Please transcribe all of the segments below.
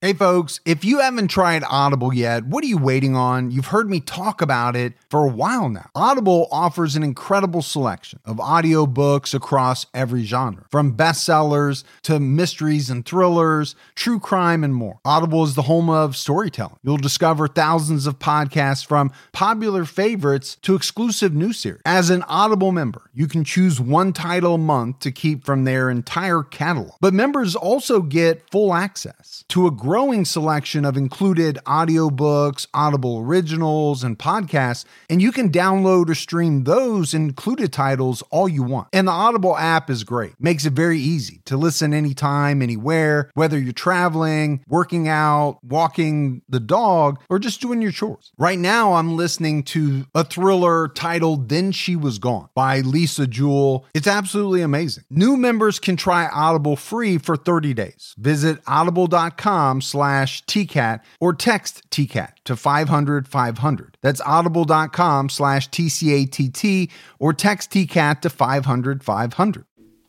Hey folks, if you haven't tried Audible yet, what are you waiting on? You've heard me talk about it for a while now. Audible offers an incredible selection of audiobooks across every genre, from bestsellers to mysteries and thrillers, true crime, and more. Audible is the home of storytelling. You'll discover thousands of podcasts from popular favorites to exclusive new series. As an Audible member, you can choose one title a month to keep from their entire catalog. But members also get full access to a growing selection of included audiobooks, Audible originals, and podcasts, and you can download or stream those included titles all you want. And the Audible app is great. Makes it very easy to listen anytime, anywhere, whether you're traveling, working out, walking the dog, or just doing your chores. Right now, I'm listening to a thriller titled Then She Was Gone by Lisa Jewell. It's absolutely amazing. New members can try Audible free for 30 days. Visit audible.com/TCAT or text TCAT to 500-500. That's audible.com/TCATT or text TCAT to 500-500.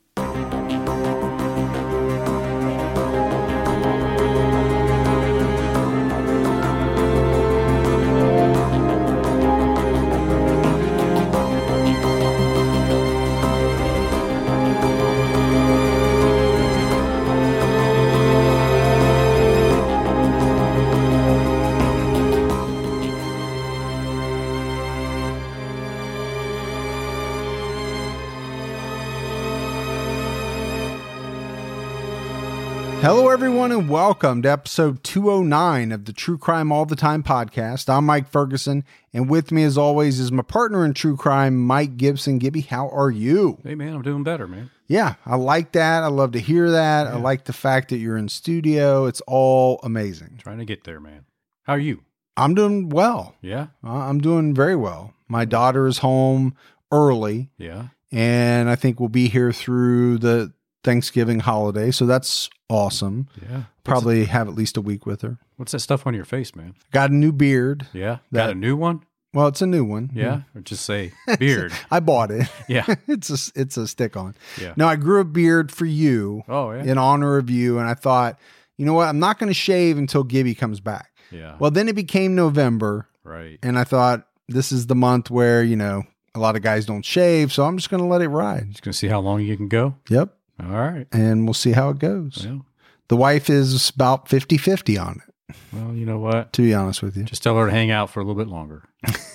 Hello, everyone, and welcome to episode 209 of the True Crime All the Time podcast. I'm Mike Ferguson, and with me, as always, is my partner in true crime, Mike Gibson. Gibby, how are you? Hey, man, I'm doing better, man. Yeah, I like that. I love to hear that. Yeah. I like the fact that you're in studio. It's all amazing. Trying to get there, man. How are you? I'm doing well. Yeah? I'm doing very well. My daughter is home early, Yeah? and I think we'll be here through the Thanksgiving holiday, so that's awesome. Yeah. Probably have at least a week with her. What's that stuff on your face, man? Got a new beard. Yeah? That- Got a new one? Well, it's a new one. Yeah? Or just say beard? I bought it. Yeah. it's a stick on. Yeah. No, I grew a beard for you Oh, yeah? in honor of you, and I thought, you know what? I'm not going to shave until Gibby comes back. Yeah. Well, then it became November, Right. and I thought this is the month where, you know, a lot of guys don't shave, so I'm just going to let it ride. Just going to see how long you can go? Yep. All right. And we'll see how it goes. Well, The wife is about 50-50 on it, well, you know what? to be honest with you. Just tell her to hang out for a little bit longer.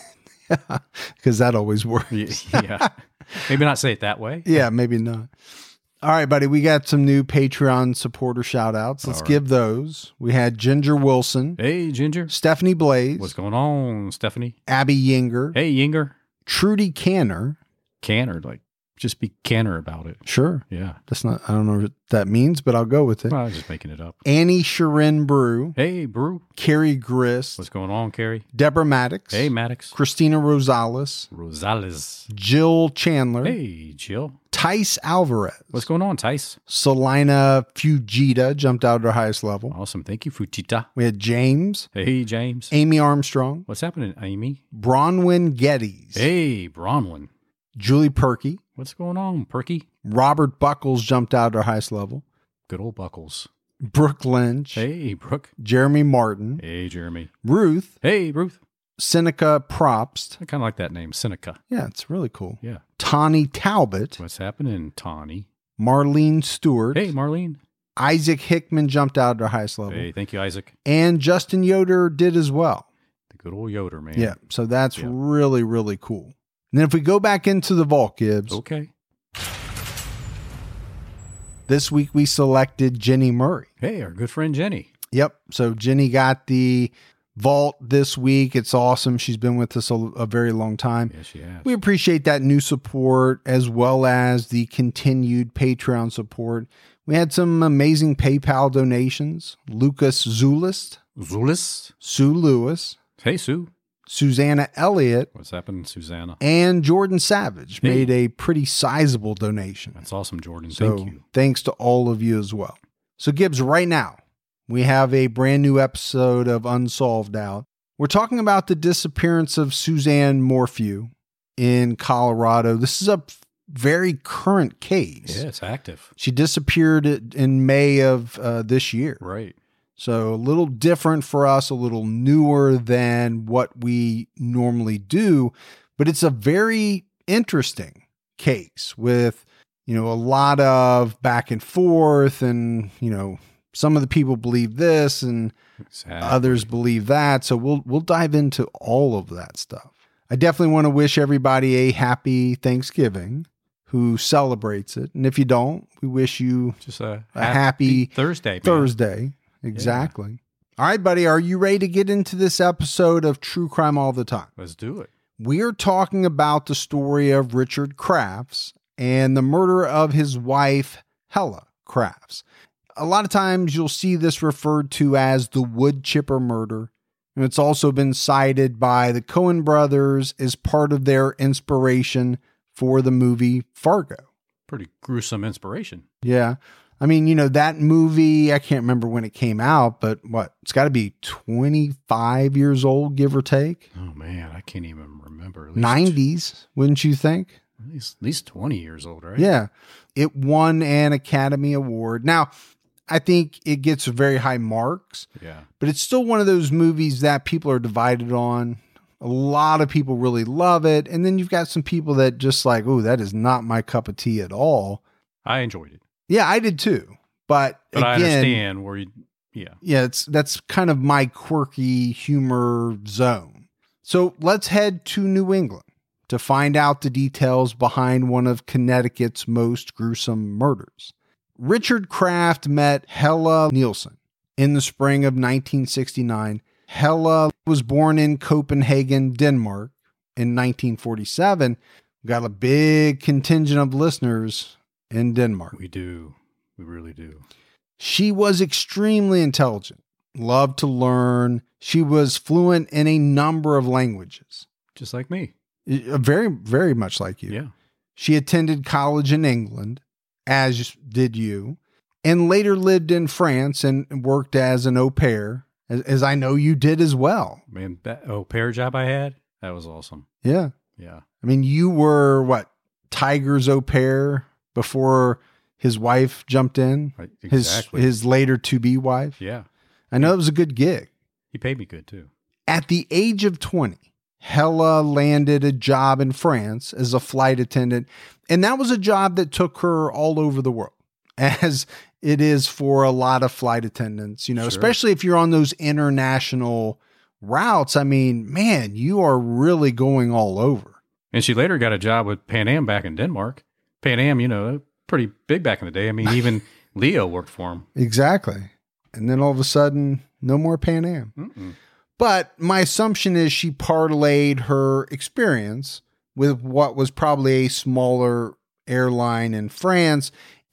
Because that always works. Yeah. Maybe not say it that way. Yeah, maybe not. All right, buddy. We got some new Patreon supporter shout outs. Let's All right. give those. We had Ginger Wilson, Hey, Ginger. Stephanie Blaze, What's going on, Stephanie? Abby Yinger, Hey, Yinger. Trudy Canner. Canner. Like, just be canner about it. Sure. Yeah. That's not, I don't know what that means, but I'll go with it. Well, I was just making it up. Annie Sharin Brew, Hey, Brew. Carrie Grist, What's going on, Carrie? Deborah Maddox, Hey, Maddox. Christina Rosales, Rosales. Jill Chandler, Hey, Jill. Tice Alvarez, What's going on, Tice? Selina Fujita jumped out at her highest level. Awesome. Thank you, Fujita. We had James, Hey, James. Amy Armstrong, What's happening, Amy? Bronwyn Geddes, Hey, Bronwyn. Julie Perky, What's going on, Perky? Robert Buckles jumped out at her highest level, Good old Buckles. Brooke Lynch, Hey, Brooke. Jeremy Martin, Hey, Jeremy. Ruth, Hey, Ruth. Seneca Probst. I kind of like that name, Seneca. Yeah, it's really cool. Yeah. Tawny Talbot, What's happening, Tawny? Marlene Stewart, Hey, Marlene. Isaac Hickman jumped out at her highest level, Hey, thank you, Isaac. and Justin Yoder did as well. The good old Yoder, man. Yeah, so that's Yeah. really, really cool. And then if we go back into the vault, Gibbs, Okay. this week we selected Jenny Murray. Hey, our good friend Jenny. Yep. So Jenny got the vault this week. It's awesome. She's been with us a very long time. Yes, she has. We appreciate that new support as well as the continued Patreon support. We had some amazing PayPal donations. Lucas Zulist, Zulis. Sue Lewis, Hey, Sue. Susanna Elliott, What's happening, Susanna? and Jordan Savage Hey. made a pretty sizable donation. That's awesome, Jordan. So Thank you. thanks to all of you as well. So Gibbs, right now, we have a brand new episode of Unsolved out. We're talking about the disappearance of Suzanne Morphew in Colorado. This is a very current case. Yeah, it's active. She disappeared in May of this year. Right. So a little different for us, a little newer than what we normally do, but it's a very interesting case with, a lot of back and forth and, some of the people believe this and others believe that. So we'll dive into all of that stuff. I definitely want to wish everybody a happy Thanksgiving who celebrates it. And if you don't, we wish you just a happy Thursday. Man. Thursday. Exactly. Yeah. All right, buddy. Are you ready to get into this episode of True Crime All the Time? Let's do it. We are talking about the story of Richard Crafts and the murder of his wife, Hella Crafts. A lot of times you'll see this referred to as the wood chipper murder. And it's also been cited by the Coen brothers as part of their inspiration for the movie Fargo. Pretty gruesome inspiration. Yeah. I mean, that movie, I can't remember when it came out, but it's got to be 25 years old, give or take. Oh, man, I can't even remember. 90s, wouldn't you think? At least 20 years old, right? Yeah. It won an Academy Award. Now, I think it gets very high marks. Yeah. But it's still one of those movies that people are divided on. A lot of people really love it. And then you've got some people that just like, oh, that is not my cup of tea at all. I enjoyed it. Yeah, I did too. But again, I understand where that's kind of my quirky humor zone. So let's head to New England to find out the details behind one of Connecticut's most gruesome murders. Richard Kraft met Hella Nielsen in the spring of 1969. Hella was born in Copenhagen, Denmark in 1947. We've got a big contingent of listeners in Denmark. We do. We really do. She was extremely intelligent, loved to learn. She was fluent in a number of languages. Just like me. Very, very much like you. Yeah. She attended college in England, as did you, and later lived in France and worked as an au pair, as I know you did as well. Man, that au pair job I had, that was awesome. Yeah. Yeah. I mean, you were Tiger's au pair before his wife jumped in? Right, exactly. His later to-be wife? Yeah. I know it was a good gig. He paid me good too. At the age of 20, Hella landed a job in France as a flight attendant, and that was a job that took her all over the world, as it is for a lot of flight attendants, Sure. especially if you're on those international routes. I mean, man, you are really going all over. And she later got a job with Pan Am back in Denmark. Pan Am, pretty big back in the day. I mean, even Leo worked for him. Exactly. And then all of a sudden, no more Pan Am. Mm-mm. But my assumption is she parlayed her experience with what was probably a smaller airline in France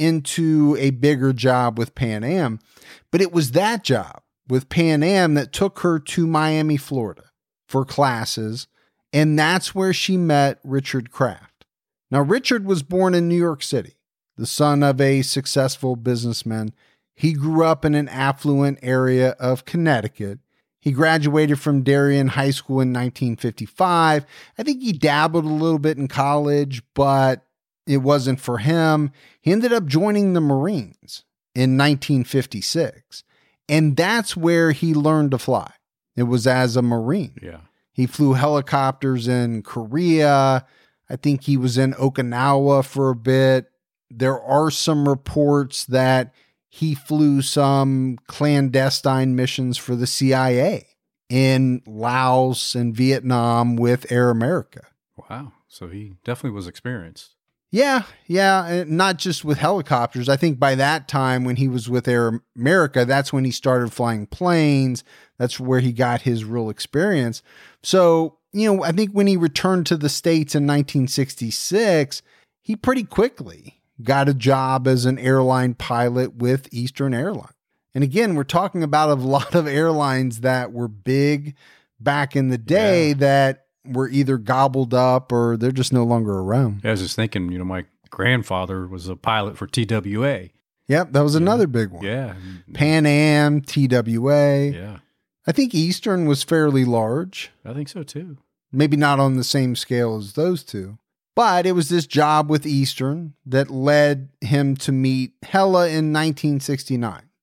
into a bigger job with Pan Am. But it was that job with Pan Am that took her to Miami, Florida for classes. And that's where she met Richard Kraft. Now, Richard was born in New York City, the son of a successful businessman. He grew up in an affluent area of Connecticut. He graduated from Darien High School in 1955. I think he dabbled a little bit in college, but it wasn't for him. He ended up joining the Marines in 1956. And that's where he learned to fly. It was as a Marine. Yeah. He flew helicopters in Korea. I think he was in Okinawa for a bit. There are some reports that he flew some clandestine missions for the CIA in Laos and Vietnam with Air America. Wow. So he definitely was experienced. Yeah. And not just with helicopters. I think by that time when he was with Air America, that's when he started flying planes. That's where he got his real experience. So, I think when he returned to the States in 1966, he pretty quickly got a job as an airline pilot with Eastern Airlines. And again, we're talking about a lot of airlines that were big back in the day that were either gobbled up or they're just no longer around. Yeah, I was just thinking, my grandfather was a pilot for TWA. Yep, that was another big one. Yeah. Pan Am, TWA. Yeah. I think Eastern was fairly large. I think so too. Maybe not on the same scale as those two. But it was this job with Eastern that led him to meet Hella in 1969.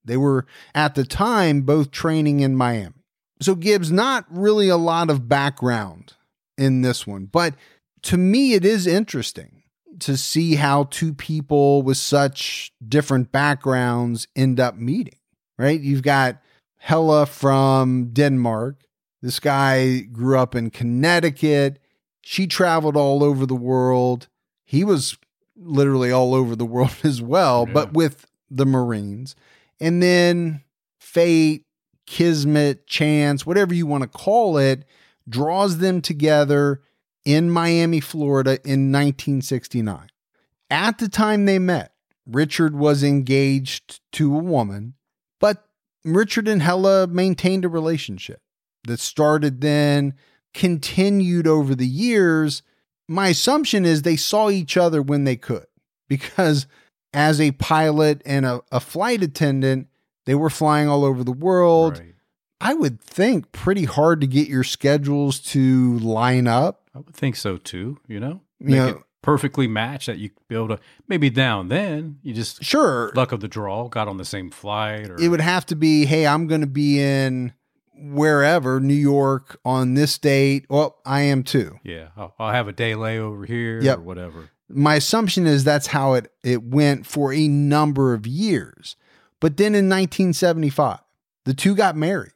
They were, at the time, both training in Miami. So Gibbs, not really a lot of background in this one, but to me, it is interesting to see how two people with such different backgrounds end up meeting, right? You've got Hella from Denmark. This guy grew up in Connecticut. She traveled all over the world. He was literally all over the world as well, but with the Marines. And then fate, kismet, chance, whatever you want to call it, draws them together in Miami, Florida in 1969. At the time they met, Richard was engaged to a woman, but Richard and Hella maintained a relationship that started then, continued over the years. My assumption is they saw each other when they could, because as a pilot and a flight attendant, they were flying all over the world. Right. I would think pretty hard to get your schedules to line up. I would think so too, Make it perfectly match that you could be able to, maybe now and then, you just, Sure, luck of the draw, got on the same flight. Or it would have to be, hey, I'm going to be in wherever, New York on this date. Well, I am too. Yeah, I'll have a day layover here Yep. or whatever. My assumption is that's how it went for a number of years. But then in 1975, the two got married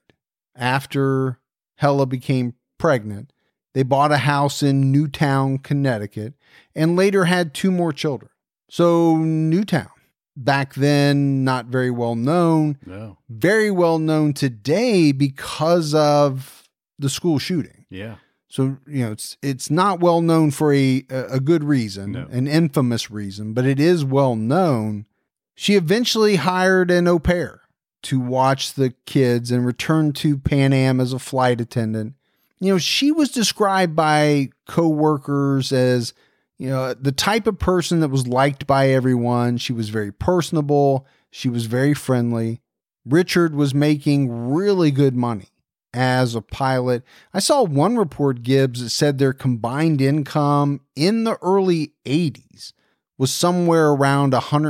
after Hella became pregnant. They bought a house in Newtown, Connecticut, and later had two more children. So Newtown, back then, not very well known. No. Very well known today because of the school shooting. Yeah. So, it's not well known for a good reason, No. an infamous reason, but it is well known. She eventually hired an au pair to watch the kids and returned to Pan Am as a flight attendant. She was described by coworkers as, the type of person that was liked by everyone. She was very personable. She was very friendly. Richard was making really good money as a pilot. I saw one report, Gibbs, that said their combined income in the early 80s was somewhere around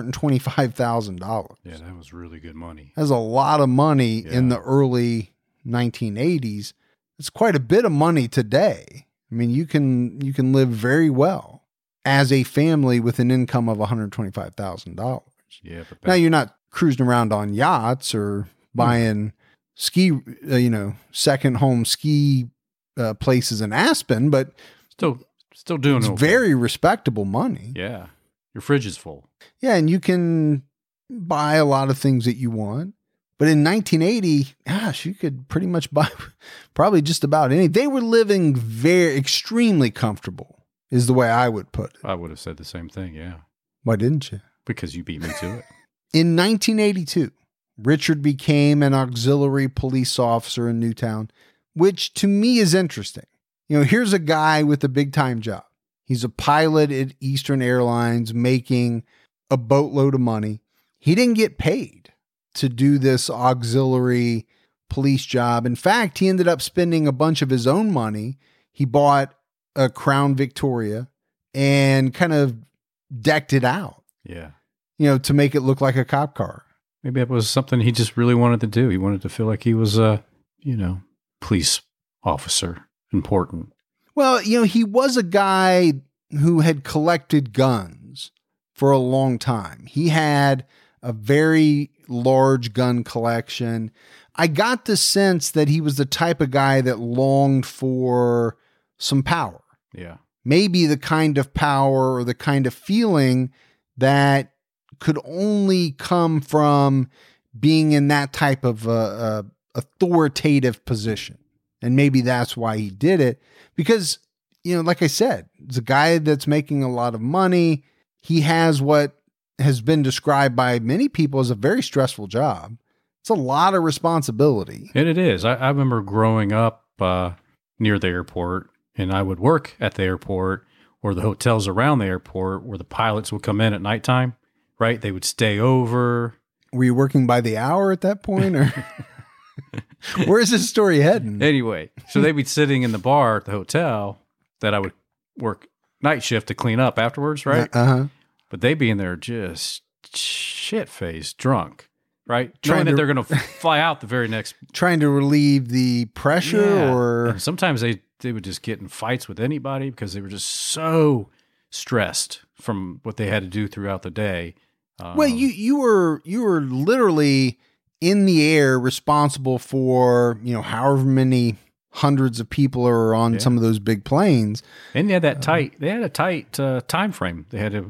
$125,000. Yeah, that was really good money. That's a lot of money in the early 1980s. It's quite a bit of money today. I mean, you can live very well as a family with an income of $125,000. Yeah, but Now you're not cruising around on yachts or buying ski, second home ski places in Aspen, but still doing it's okay. very respectable money. Yeah, your fridge is full. Yeah, and you can buy a lot of things that you want. But in 1980, gosh, you could pretty much buy probably just about anything. They were living extremely comfortable, is the way I would put it. I would have said the same thing, yeah. Why didn't you? Because you beat me to it. In 1982, Richard became an auxiliary police officer in Newtown, which to me is interesting. Here's a guy with a big time job. He's a pilot at Eastern Airlines making a boatload of money. He didn't get paid to do this auxiliary police job. In fact, he ended up spending a bunch of his own money. He bought a Crown Victoria and kind of decked it out, Yeah. to make it look like a cop car. Maybe it was something he just really wanted to do. He wanted to feel like he was a, police officer, important. Well, he was a guy who had collected guns for a long time. He had a very large gun collection. I got the sense that he was the type of guy that longed for some power. Yeah. Maybe the kind of power or the kind of feeling that could only come from being in that type of authoritative position. And maybe that's why he did it. Because, like I said, it's a guy that's making a lot of money. He has what has been described by many people as a very stressful job. It's a lot of responsibility. And it is. I remember growing up near the airport, and I would work at the airport or the hotels around the airport where the pilots would come in at nighttime, right? They would stay over. Were you working by the hour at that point, or where's this story heading? Anyway, so they'd be sitting in the bar at the hotel that I would work night shift to clean up afterwards, right? Uh-huh. But they'd be in there just shit-faced, drunk. right? Knowing that they're going to fly out the very next. Trying to relieve the pressure or. And sometimes they would just get in fights with anybody because they were just so stressed from what they had to do throughout the day. Well, you were literally in the air responsible for, however many hundreds of people are on some of those big planes. And they had a tight time frame. They had to,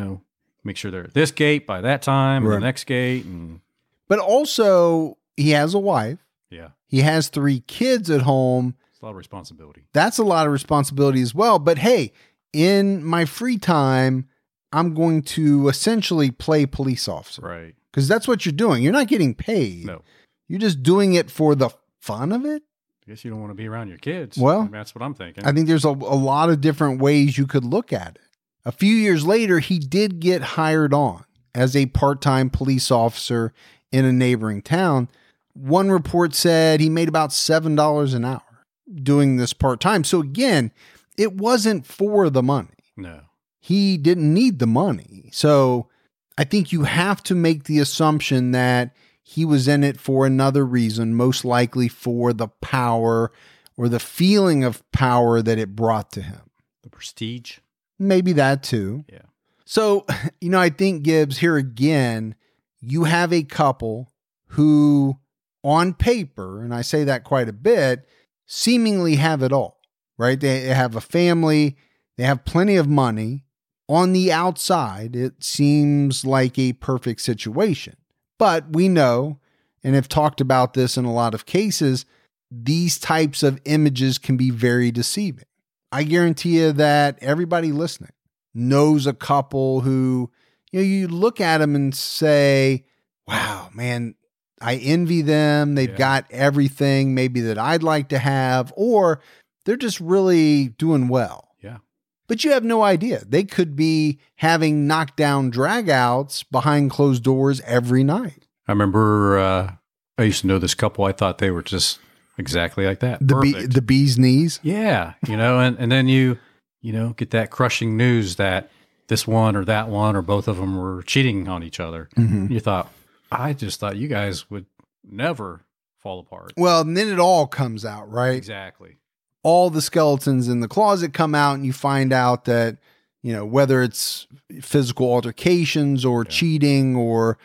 make sure they're at this gate by that time, and the next gate. But also, he has a wife. Yeah. He has 3 kids at home. It's a lot of responsibility. That's a lot of responsibility as well. But hey, in my free time, I'm going to essentially play police officer. Right. Because that's what you're doing. You're not getting paid. No. You're just doing it for the fun of it. I guess you don't want to be around your kids. Well, that's what I'm thinking. I think there's a lot of different ways you could look at it. A few years later, he did get hired on as a part-time police officer in a neighboring town. One report said he made about $7 an hour doing this part-time. So again, it wasn't for the money. No. He didn't need the money. So I think you have to make the assumption that he was in it for another reason, most likely for the power or the feeling of power that it brought to him. The prestige. Maybe that too. Yeah. So, I think, Gibbs, here again, you have a couple who, on paper, and I say that quite a bit, seemingly have it all, right? They have a family, they have plenty of money. On the outside, it seems like a perfect situation. But we know, and have talked about this in a lot of cases, these types of images can be very deceiving. I guarantee you that everybody listening knows a couple who, you look at them and say, wow, man, I envy them. They've got everything maybe that I'd like to have, or they're just really doing well. Yeah. But you have no idea. They could be having knockdown dragouts behind closed doors every night. I remember I used to know this couple. I thought they were just exactly like that. The bee's knees. Yeah. And then you get that crushing news that this one or that one or both of them were cheating on each other. Mm-hmm. You thought, I just thought you guys would never fall apart. Well, and then it all comes out, right? Exactly. All the skeletons in the closet come out, and you find out that, whether it's physical altercations or cheating, or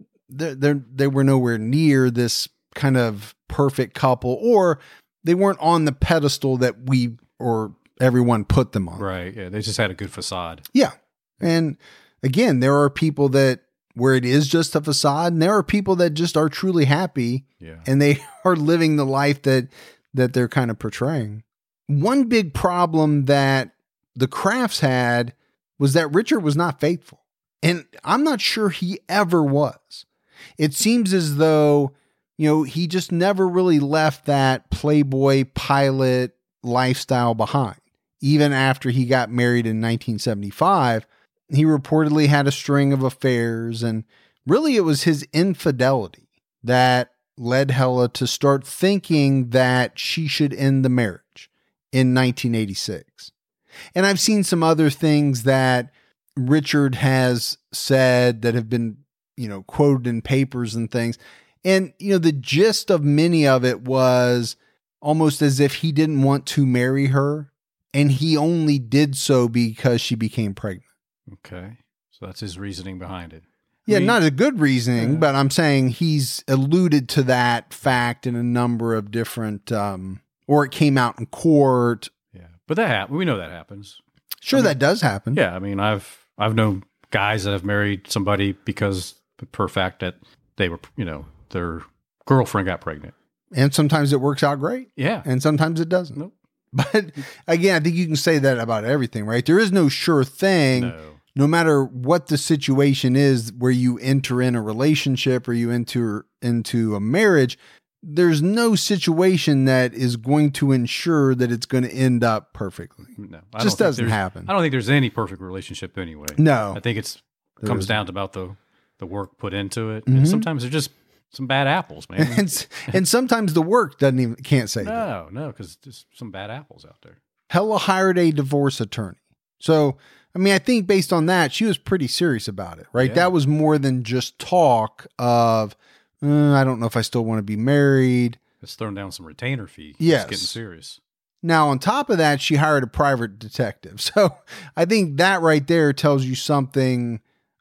they were nowhere near this kind of perfect couple, or they weren't on the pedestal that we or everyone put them on. Right. Yeah. They just had a good facade. Yeah. And again, there are people where it is just a facade, and there are people that just are truly happy and they are living the life that they're kind of portraying. One big problem that the Crafts had was that Richard was not faithful. And I'm not sure he ever was. It seems as though, he just never really left that playboy pilot lifestyle behind. Even after he got married in 1975, he reportedly had a string of affairs, and really it was his infidelity that led Hella to start thinking that she should end the marriage in 1986. And I've seen some other things that Richard has said that have been, quoted in papers and things. And, the gist of many of it was almost as if he didn't want to marry her, and he only did so because she became pregnant. Okay. So that's his reasoning behind it. Yeah, not a good reasoning, but I'm saying he's alluded to that fact in a number of different, or it came out in court. Yeah, but that happens. We know that happens. Sure, that does happen. Yeah, I've known guys that have married somebody because per fact that they were, their girlfriend got pregnant. And sometimes it works out great. Yeah. And sometimes it doesn't. Nope. But again, I think you can say that about everything, right? There is no sure thing. No matter what the situation is where you enter in a relationship or you enter into a marriage, there's no situation that is going to ensure that it's going to end up perfectly. No, it just doesn't happen. I don't think there's any perfect relationship anyway. No. I think it comes down to about the work put into it. Mm-hmm. And sometimes there's just some bad apples, man. and sometimes the work can't say that. No, because there's some bad apples out there. Hella hired a divorce attorney. So, I think based on that, she was pretty serious about it, right? Yeah. That was more than just talk of I don't know if I still want to be married. It's throwing down some retainer fee. Yes. It's getting serious. Now, on top of that, she hired a private detective. So I think that right there tells you something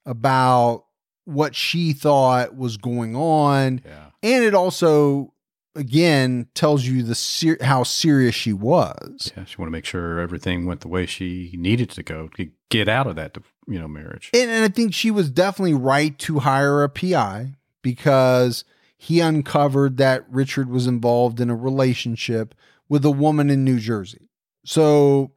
about what she thought was going on. Yeah. And it also, again, tells you how serious she was. Yeah, she wanted to make sure everything went the way she needed to go to get out of that, marriage. And I think she was definitely right to hire a PI because he uncovered that Richard was involved in a relationship with a woman in New Jersey. So,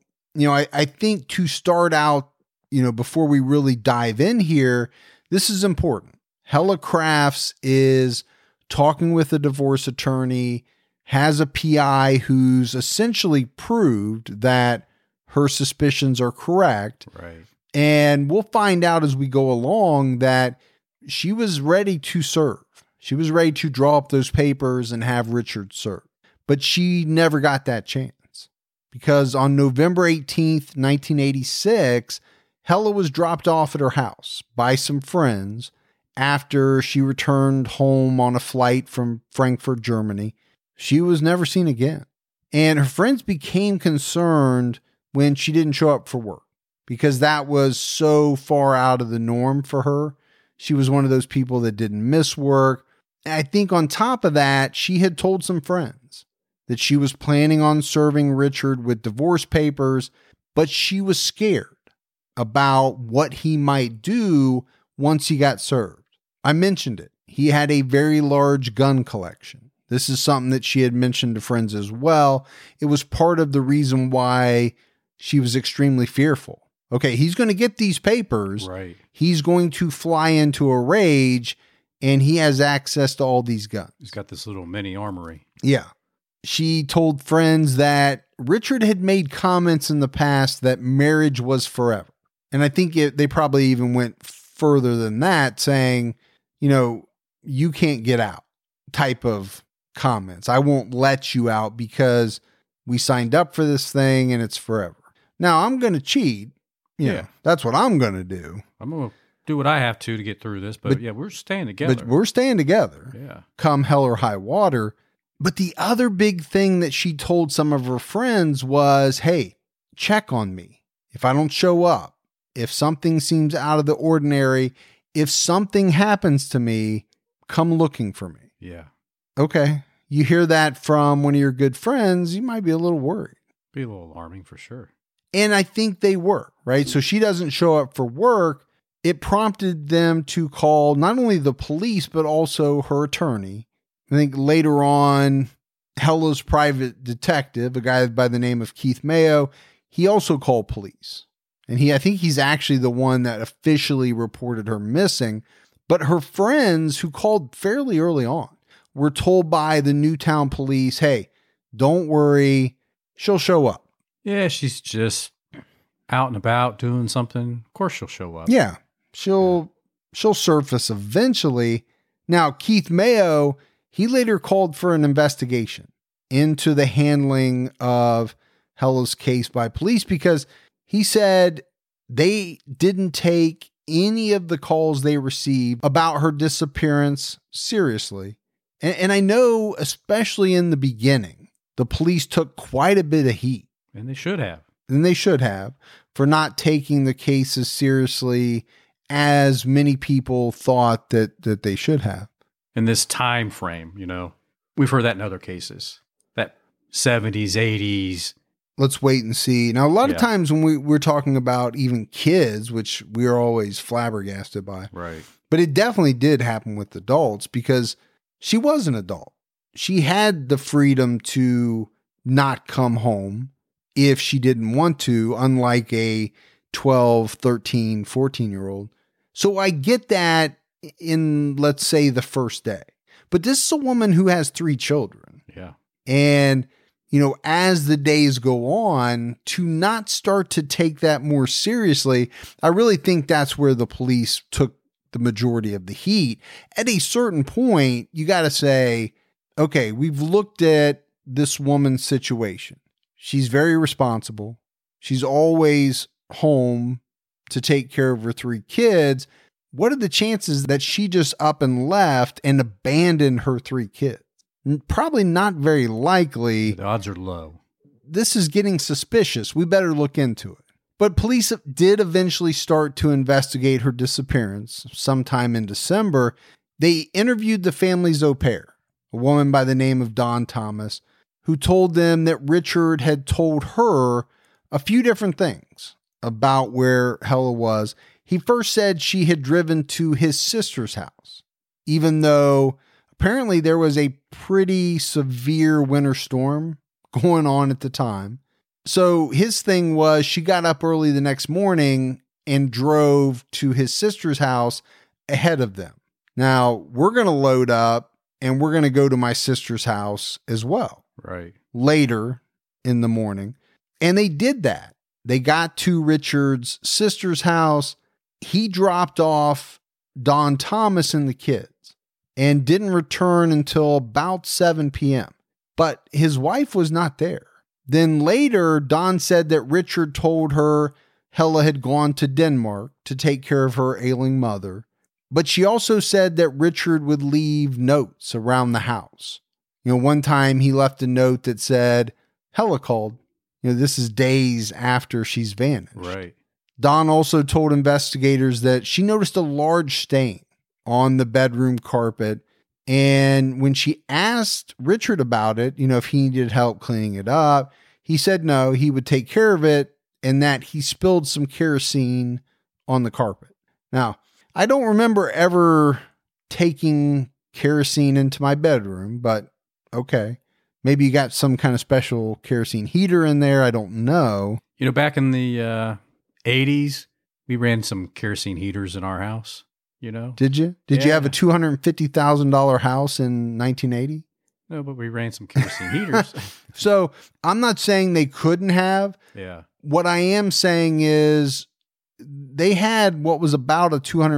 I think to start out, before we really dive in here, this is important. Hella Crafts is talking with a divorce attorney, has a PI who's essentially proved that her suspicions are correct. Right. And we'll find out as we go along that she was ready to serve. She was ready to draw up those papers and have Richard serve. But she never got that chance because on November 18th, 1986, Hella was dropped off at her house by some friends after she returned home on a flight from Frankfurt, Germany. She was never seen again. And her friends became concerned when she didn't show up for work because that was so far out of the norm for her. She was one of those people that didn't miss work. And I think on top of that, she had told some friends that she was planning on serving Richard with divorce papers, but she was scared about what he might do once he got served. I mentioned it. He had a very large gun collection. This is something that she had mentioned to friends as well. It was part of the reason why she was extremely fearful. Okay, he's going to get these papers. Right. He's going to fly into a rage, and he has access to all these guns. He's got this little mini armory. Yeah. She told friends that Richard had made comments in the past that marriage was forever. And I think they probably even went further than that, saying, you can't get out type of comments. I won't let you out because we signed up for this thing and it's forever. Now I'm going to cheat. Yeah. That's what I'm going to do. I'm going to do what I have to get through this. But we're staying together. But we're staying together. Yeah. Come hell or high water. But the other big thing that she told some of her friends was, hey, check on me. If I don't show up, if something seems out of the ordinary, if something happens to me, come looking for me. Yeah. Okay. You hear that from one of your good friends, you might be a little worried. Be a little alarming for sure. And I think they were, right? So she doesn't show up for work. It prompted them to call not only the police, but also her attorney. I think later on, Hella's private detective, a guy by the name of Keith Mayo, he also called police. And I think he's actually the one that officially reported her missing. But her friends who called fairly early on were told by the Newtown police, hey, don't worry, she'll show up. Yeah, she's just out and about doing something. Of course she'll show up. Yeah, she'll surface eventually. Now, Keith Mayo, he later called for an investigation into the handling of Hella's case by police because he said they didn't take any of the calls they received about her disappearance seriously. And I know, especially in the beginning, the police took quite a bit of heat. And they should have. And they should have, for not taking the case as seriously as many people thought that they should have. In this time frame, we've heard that in other cases, that 70s, 80s. Let's wait and see. Now, a lot of times when we're talking about even kids, which we are always flabbergasted by. Right. But it definitely did happen with adults because she was an adult. She had the freedom to not come home if she didn't want to, unlike a 12, 13, 14-year-old. So I get that in, let's say, the first day. But this is a woman who has 3 children. Yeah. And, as the days go on, to not start to take that more seriously, I really think that's where the police took the majority of the heat. At a certain point, you got to say, okay, we've looked at this woman's situation. She's very responsible. She's always home to take care of her 3 kids. what are the chances that she just up and left and abandoned her 3 kids? Probably not very likely. The odds are low. This is getting suspicious. We better look into it. But police did eventually start to investigate her disappearance sometime in December. They interviewed the family's au pair, a woman by the name of Dawn Thomas, who told them that Richard had told her a few different things about where Hella was. He first said she had driven to his sister's house, even though apparently there was a pretty severe winter storm going on at the time. So his thing was she got up early the next morning and drove to his sister's house ahead of them. Now, we're going to load up and we're going to go to my sister's house as well. Right. Later in the morning. And they did that. They got to Richard's sister's house. He dropped off Dawn Thomas and the kids and didn't return until about 7 p.m. But his wife was not there. Then later, Dawn said that Richard told her Hella had gone to Denmark to take care of her ailing mother. But she also said that Richard would leave notes around the house. One time he left a note that said, Hella called. This is days after she's vanished. Right. Dawn also told investigators that she noticed a large stain on the bedroom carpet. And when she asked Richard about it, if he needed help cleaning it up, he said no, he would take care of it and that he spilled some kerosene on the carpet. Now, I don't remember ever taking kerosene into my bedroom, but okay. Maybe you got some kind of special kerosene heater in there. I don't know. Back in the 80s, we ran some kerosene heaters in our house. Did you? Did you have a $250,000 house in 1980? No, but we ran some kerosene heaters. So I'm not saying they couldn't have. Yeah. What I am saying is they had what was about a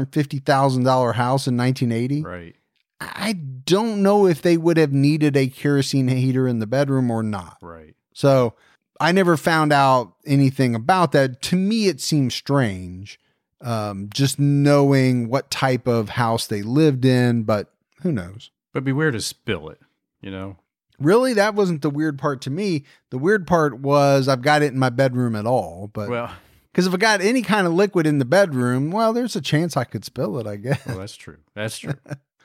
$250,000 house in 1980. Right. I don't know if they would have needed a kerosene heater in the bedroom or not. Right. So I never found out anything about that. To me, it seems strange. Just knowing what type of house they lived in, but who knows? But beware to spill it, Really, that wasn't the weird part to me. The weird part was I've got it in my bedroom at all, but because if I got any kind of liquid in the bedroom, well, there's a chance I could spill it, I guess. Well, that's true. That's true.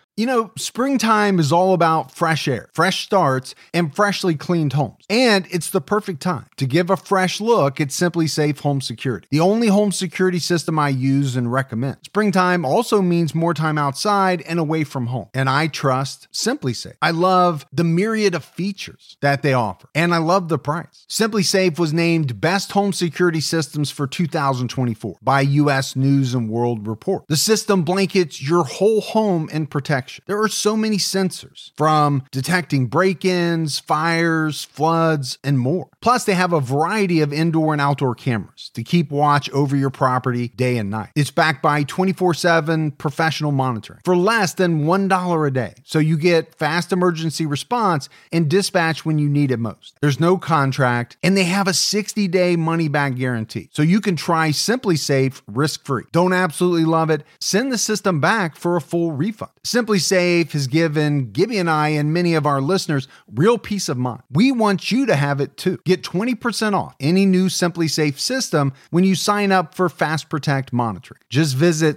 Springtime is all about fresh air, fresh starts, and freshly cleaned homes. And it's the perfect time to give a fresh look at SimpliSafe Home Security, the only home security system I use and recommend. Springtime also means more time outside and away from home. And I trust SimpliSafe. I love the myriad of features that they offer, and I love the price. SimpliSafe was named Best Home Security Systems for 2024 by U.S. News and World Report. The system blankets your whole home in protection. There are so many sensors, from detecting break-ins, fires, floods, and more. Plus, they have a variety of indoor and outdoor cameras to keep watch over your property day and night. It's backed by 24/7 professional monitoring for less than $1 a day. So you get fast emergency response and dispatch when you need it most. There's no contract, and they have a 60-day money-back guarantee. So you can try SimpliSafe risk-free. Don't absolutely love it? Send the system back for a full refund. SimpliSafe has given Gibby and I and many of our listeners real peace of mind. We want you to have it too. Get 20% off any new SimpliSafe system when you sign up for Fast Protect monitoring. Just visit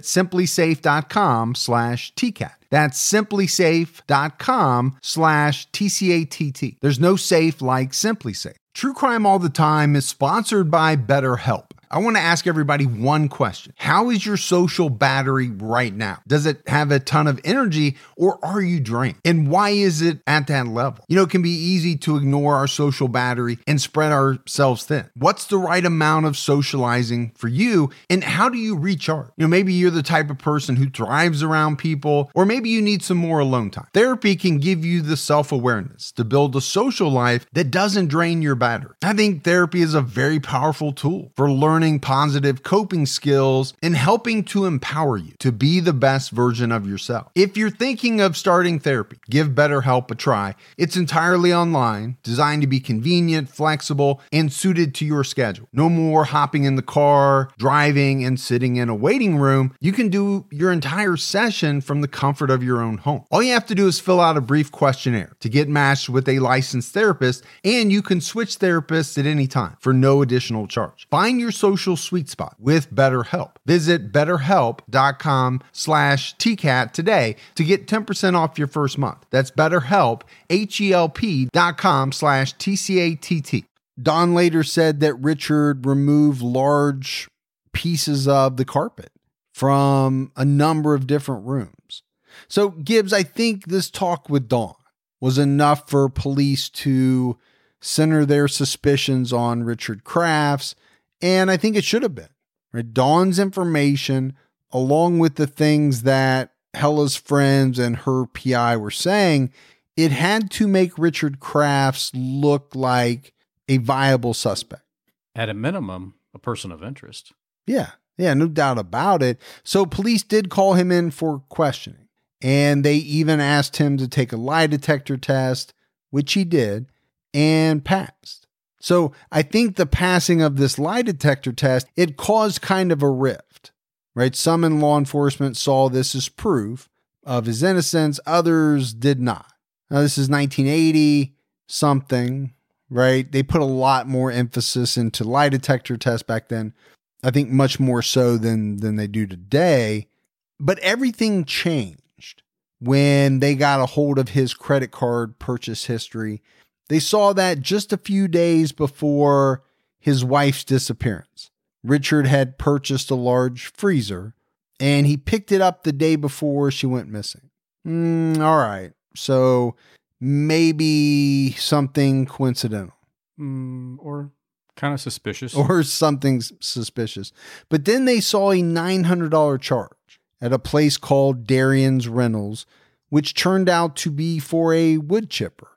simplisafe.com/TCAT. That's simplisafe.com/TCATT. There's no safe like SimpliSafe. True Crime All the Time is sponsored by BetterHelp. I want to ask everybody one question. How is your social battery right now? Does it have a ton of energy, or are you drained? And why is it at that level? It can be easy to ignore our social battery and spread ourselves thin. What's the right amount of socializing for you, and how do you recharge? Maybe you're the type of person who thrives around people, or maybe you need some more alone time. Therapy can give you the self-awareness to build a social life that doesn't drain your battery. I think therapy is a very powerful tool for learning learning positive coping skills and helping to empower you to be the best version of yourself. If you're thinking of starting therapy, give BetterHelp a try. It's entirely online, designed to be convenient, flexible, and suited to your schedule. No more hopping in the car, driving, and sitting in a waiting room. You can do your entire session from the comfort of your own home. All you have to do is fill out a brief questionnaire to get matched with a licensed therapist, and you can switch therapists at any time for no additional charge. Find your social sweet spot with BetterHelp. Visit betterhelp.com/TCAT today to get 10% off your first month. That's BetterHelp, HELP.com/TCATT. Don later said that Richard removed large pieces of the carpet from a number of different rooms. So, Gibbs, I think this talk with Don was enough for police to center their suspicions on Richard Crafts, and I think it should have been. Right? Dawn's information, along with the things that Hella's friends and her PI were saying, it had to make Richard Crafts look like a viable suspect. At a minimum, a person of interest. Yeah, no doubt about it. So police did call him in for questioning. And they even asked him to take a lie detector test, which he did, and passed. So I think the passing of this lie detector test, it caused kind of a rift, right? Some in law enforcement saw this as proof of his innocence. Others did not. Now, this is 1980 something, right? They put a lot more emphasis into lie detector tests back then. I think much more so than they do today. But everything changed when they got a hold of his credit card purchase history. They saw that just a few days before his wife's disappearance, Richard had purchased a large freezer, and he picked it up the day before she went missing. All right, so maybe something coincidental. Or kind of suspicious. Or something suspicious. But then they saw a $900 charge at a place called Darian's Rentals, which turned out to be for a wood chipper.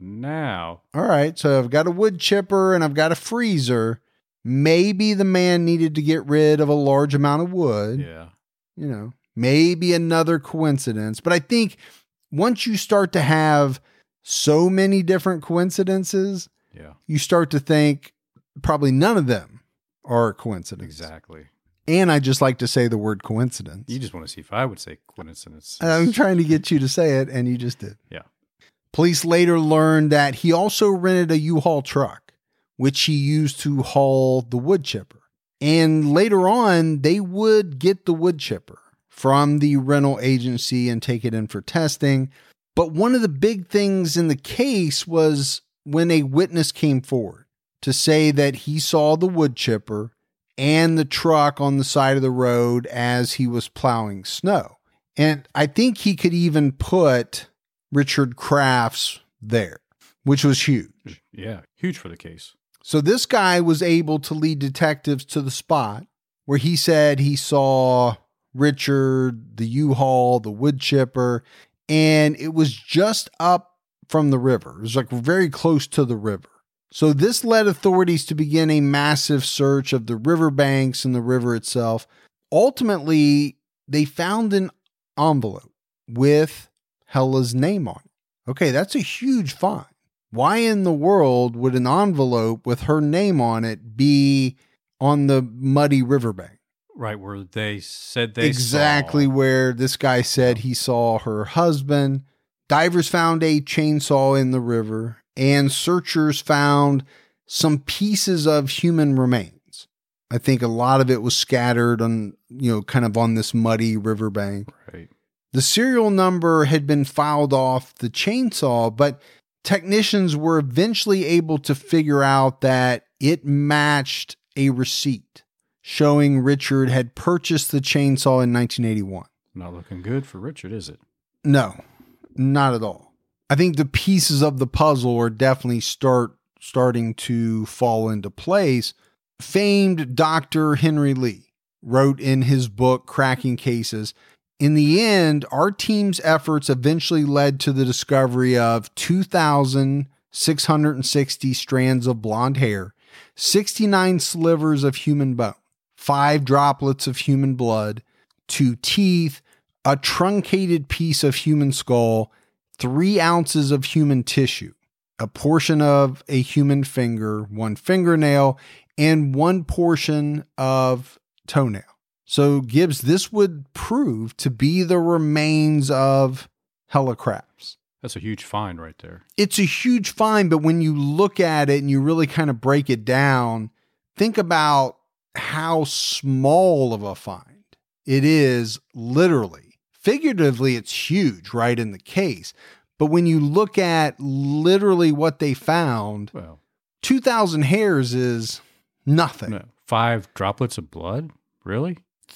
Now. All right, so I've got a wood chipper and I've got a freezer. Maybe the man needed to get rid of a large amount of wood. Yeah. You know, maybe another coincidence. But I think once you start to have so many different coincidences, you start to think probably none of them are a coincidence. Exactly. And I just like to say the word coincidence. You just want to see if I would say coincidence. I'm trying to get you to say it, and you just did. Yeah. Police later learned that he also rented a U-Haul truck, which he used to haul the wood chipper. And later on, they would get the wood chipper from the rental agency and take it in for testing. But one of the big things in the case was when a witness came forward to say that he saw the wood chipper and the truck on the side of the road as he was plowing snow. And I think he could even put Richard Crafts there, which was huge. Yeah, huge for the case. So this guy was able to lead detectives to the spot where he said he saw Richard, the U-Haul, the wood chipper, and it was just up from the river. It was like very close to the river. So this led authorities to begin a massive search of the riverbanks and the river itself. Ultimately, they found an envelope with Hella's name on it. Okay, that's a huge find. Why in the world would an envelope with her name on it be on the muddy riverbank? Right, where they said they exactly saw. Where this guy said he saw her husband. Divers found a chainsaw in the river, and searchers found some pieces of human remains. I think a lot of it was scattered on, kind of on this muddy riverbank. Right. The serial number had been filed off the chainsaw, but technicians were eventually able to figure out that it matched a receipt showing Richard had purchased the chainsaw in 1981. Not looking good for Richard, is it? No, not at all. I think the pieces of the puzzle are definitely starting to fall into place. Famed Dr. Henry Lee wrote in his book, Cracking Cases, in the end, our team's efforts eventually led to the discovery of 2,660 strands of blonde hair 69 slivers of human bone, 5 droplets of human blood, 2 teeth, a truncated piece of human skull, 3 ounces of human tissue, a portion of a human finger, 1 fingernail, and 1 portion of toenail. So Gibbs, this would prove to be the remains of Helle Crafts. That's a huge find right there. It's a huge find, but when you look at it and you really kind of break it down, think about how small of a find it is literally. Figuratively, it's huge, right, in the case. But when you look at literally what they found, 2,000 hairs is nothing. No, 5 droplets of blood? Really?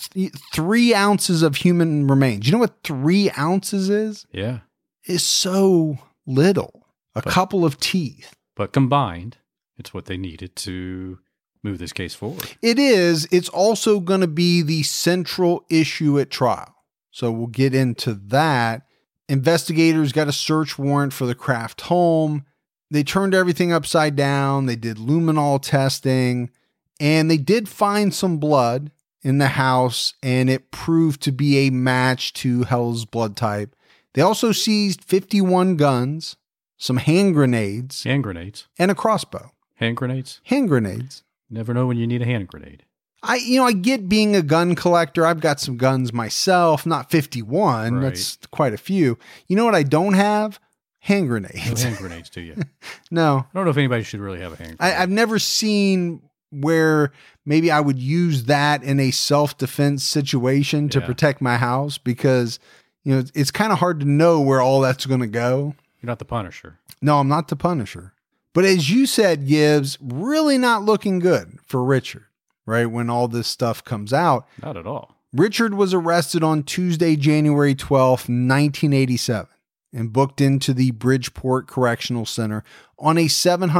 3 ounces of human remains. You know what 3 ounces is? Yeah. Is so little. A couple of teeth. But combined, it's what they needed to move this case forward. It is. It's also going to be the central issue at trial. So we'll get into that. Investigators got a search warrant for the Craft home. They turned everything upside down. They did luminol testing. And they did find some blood in the house, and it proved to be a match to Helle's blood type. They also seized 51 guns, some hand grenades. Hand grenades. And a crossbow. Hand grenades? Hand grenades. Never know when you need a hand grenade. I get being a gun collector. I've got some guns myself, not 51. Right. That's quite a few. You know what I don't have? Hand grenades. No hand grenades, do you? No. I don't know if anybody should really have a hand grenade. I've never seen where maybe I would use that in a self-defense situation to protect my house, because it's kind of hard to know where all that's going to go. You're not the Punisher. No, I'm not the Punisher. But as you said, Gibbs, really not looking good for Richard, right? When all this stuff comes out. Not at all. Richard was arrested on Tuesday, January 12th, 1987, and booked into the Bridgeport Correctional Center on a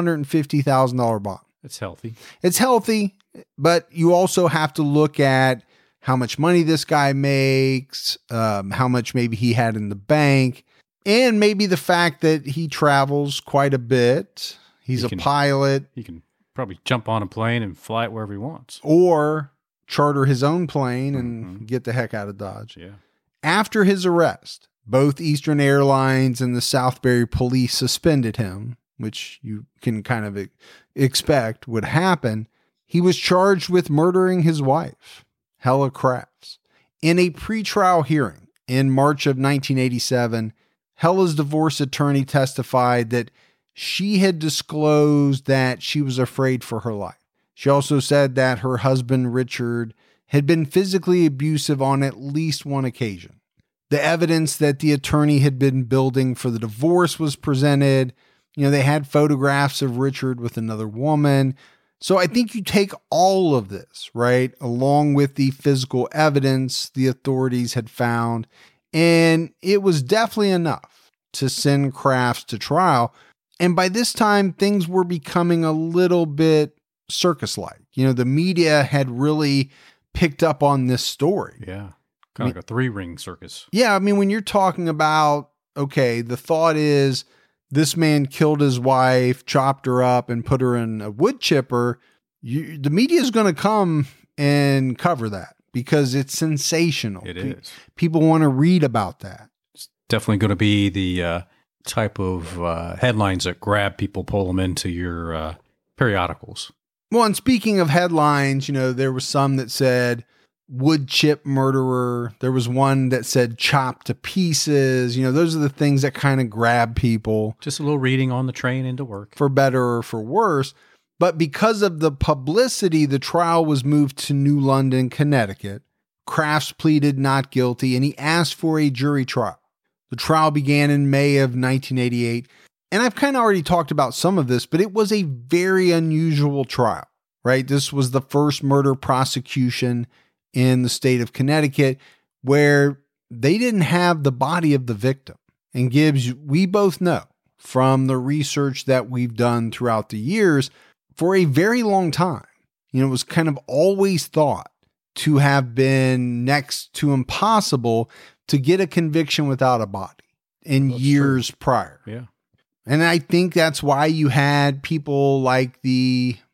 $750,000 bond. It's healthy. It's healthy, but you also have to look at how much money this guy makes, how much maybe he had in the bank, and maybe the fact that he travels quite a bit. He's a pilot. He can probably jump on a plane and fly it wherever he wants. Or charter his own plane and get the heck out of Dodge. Yeah. After his arrest, both Eastern Airlines and the Southbury police suspended him, which you can kind of expect would happen. He was charged with murdering his wife, Helle Crafts. In a pretrial hearing in March of 1987, Helle's divorce attorney testified that she had disclosed that she was afraid for her life. She also said that her husband, Richard, had been physically abusive on at least one occasion. The evidence that the attorney had been building for the divorce was presented. They had photographs of Richard with another woman. So I think you take all of this, right, along with the physical evidence the authorities had found, and it was definitely enough to send Crafts to trial. And by this time, things were becoming a little bit circus-like. The media had really picked up on this story. Yeah, kind of like a 3-ring circus. Yeah, when you're talking about, okay, the thought is this man killed his wife, chopped her up, and put her in a wood chipper, the media is going to come and cover that because it's sensational. It is. People want to read about that. It's definitely going to be the type of headlines that grab people, pull them into your periodicals. Well, and speaking of headlines, there was some that said wood chip murderer. There was one that said chopped to pieces. Those are the things that kind of grab people. Just a little reading on the train into work. For better or for worse. But because of the publicity, the trial was moved to New London, Connecticut. Crafts pleaded not guilty, and he asked for a jury trial. The trial began in May of 1988. And I've kind of already talked about some of this, but it was a very unusual trial, right? This was the first murder prosecution in the state of Connecticut where they didn't have the body of the victim. And Gibbs, we both know from the research that we've done throughout the years, for a very long time, it was kind of always thought to have been next to impossible to get a conviction without a body in years prior. Yeah. And I think that's why you had people like the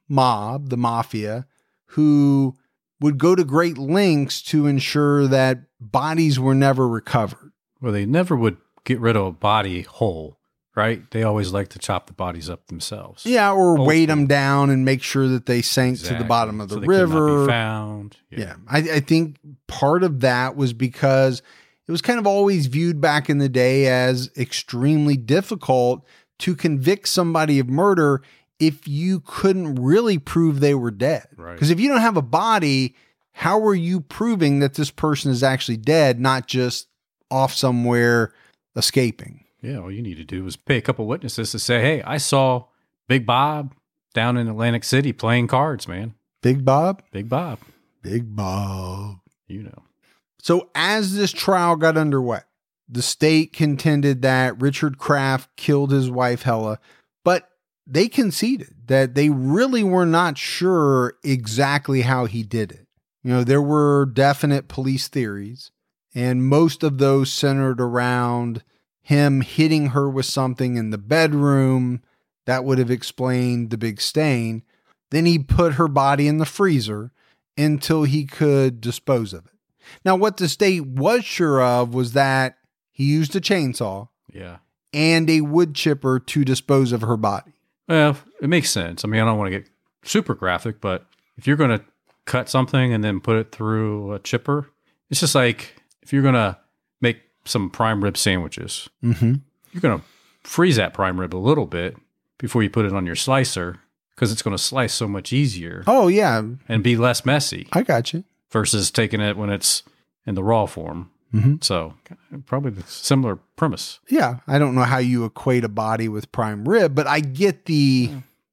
mob, the mafia, who would go to great lengths to ensure that bodies were never recovered. Well, they never would get rid of a body whole, right? They always like to chop the bodies up themselves. Yeah, or weight them down and make sure that they sank to the bottom of the so they river. could not be found. Yeah. I think part of that was because it was kind of always viewed back in the day as extremely difficult to convict somebody of murder if you couldn't really prove they were dead. Right. Because if you don't have a body, how are you proving that this person is actually dead, not just off somewhere escaping? Yeah, all you need to do is pay a couple witnesses to say, hey, I saw Big Bob down in Atlantic City playing cards, man. Big Bob? Big Bob. Big Bob. You know. So as this trial got underway, the state contended that Richard Kraft killed his wife, Hella, but they conceded that they really were not sure exactly how he did it. You know, there were definite police theories, and most of those centered around him hitting her with something in the bedroom. That would have explained the big stain. Then he put her body in the freezer until he could dispose of it. Now, what the state was sure of was that he used a chainsaw and a wood chipper to dispose of her body. Well, it makes sense. I mean, I don't want to get super graphic, but if you're going to cut something and then put it through a chipper, it's just like if you're going to make some prime rib sandwiches, you're going to freeze that prime rib a little bit before you put it on your slicer because it's going to slice so much easier. Oh, yeah. And be less messy. I got you. Versus taking it when it's in the raw form. So probably the similar premise. Yeah. I don't know how you equate a body with prime rib, but I get the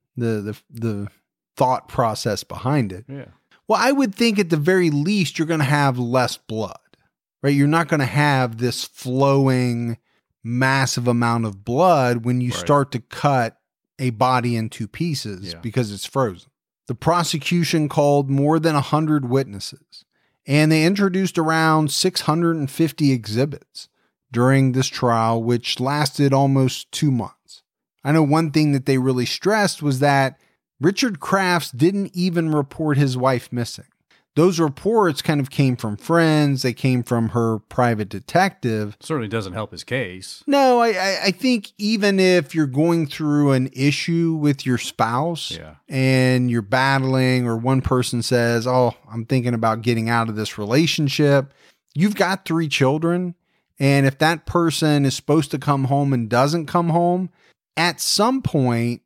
thought process behind it. Yeah. Well, I would think at the very least, you're going to have less blood, right? You're not going to have this flowing massive amount of blood when you start to cut a body into pieces because it's frozen. The prosecution called more than 100 witnesses, and they introduced around 650 exhibits during this trial, which lasted almost 2 months. I know one thing that they really stressed was that Richard Crafts didn't even report his wife missing. Those reports kind of came from friends. They came from her private detective. Certainly doesn't help his case. No, I think even if you're going through an issue with your spouse and you're battling, or one person says, oh, I'm thinking about getting out of this relationship, you've got 3 children. And if that person is supposed to come home and doesn't come home, at some point,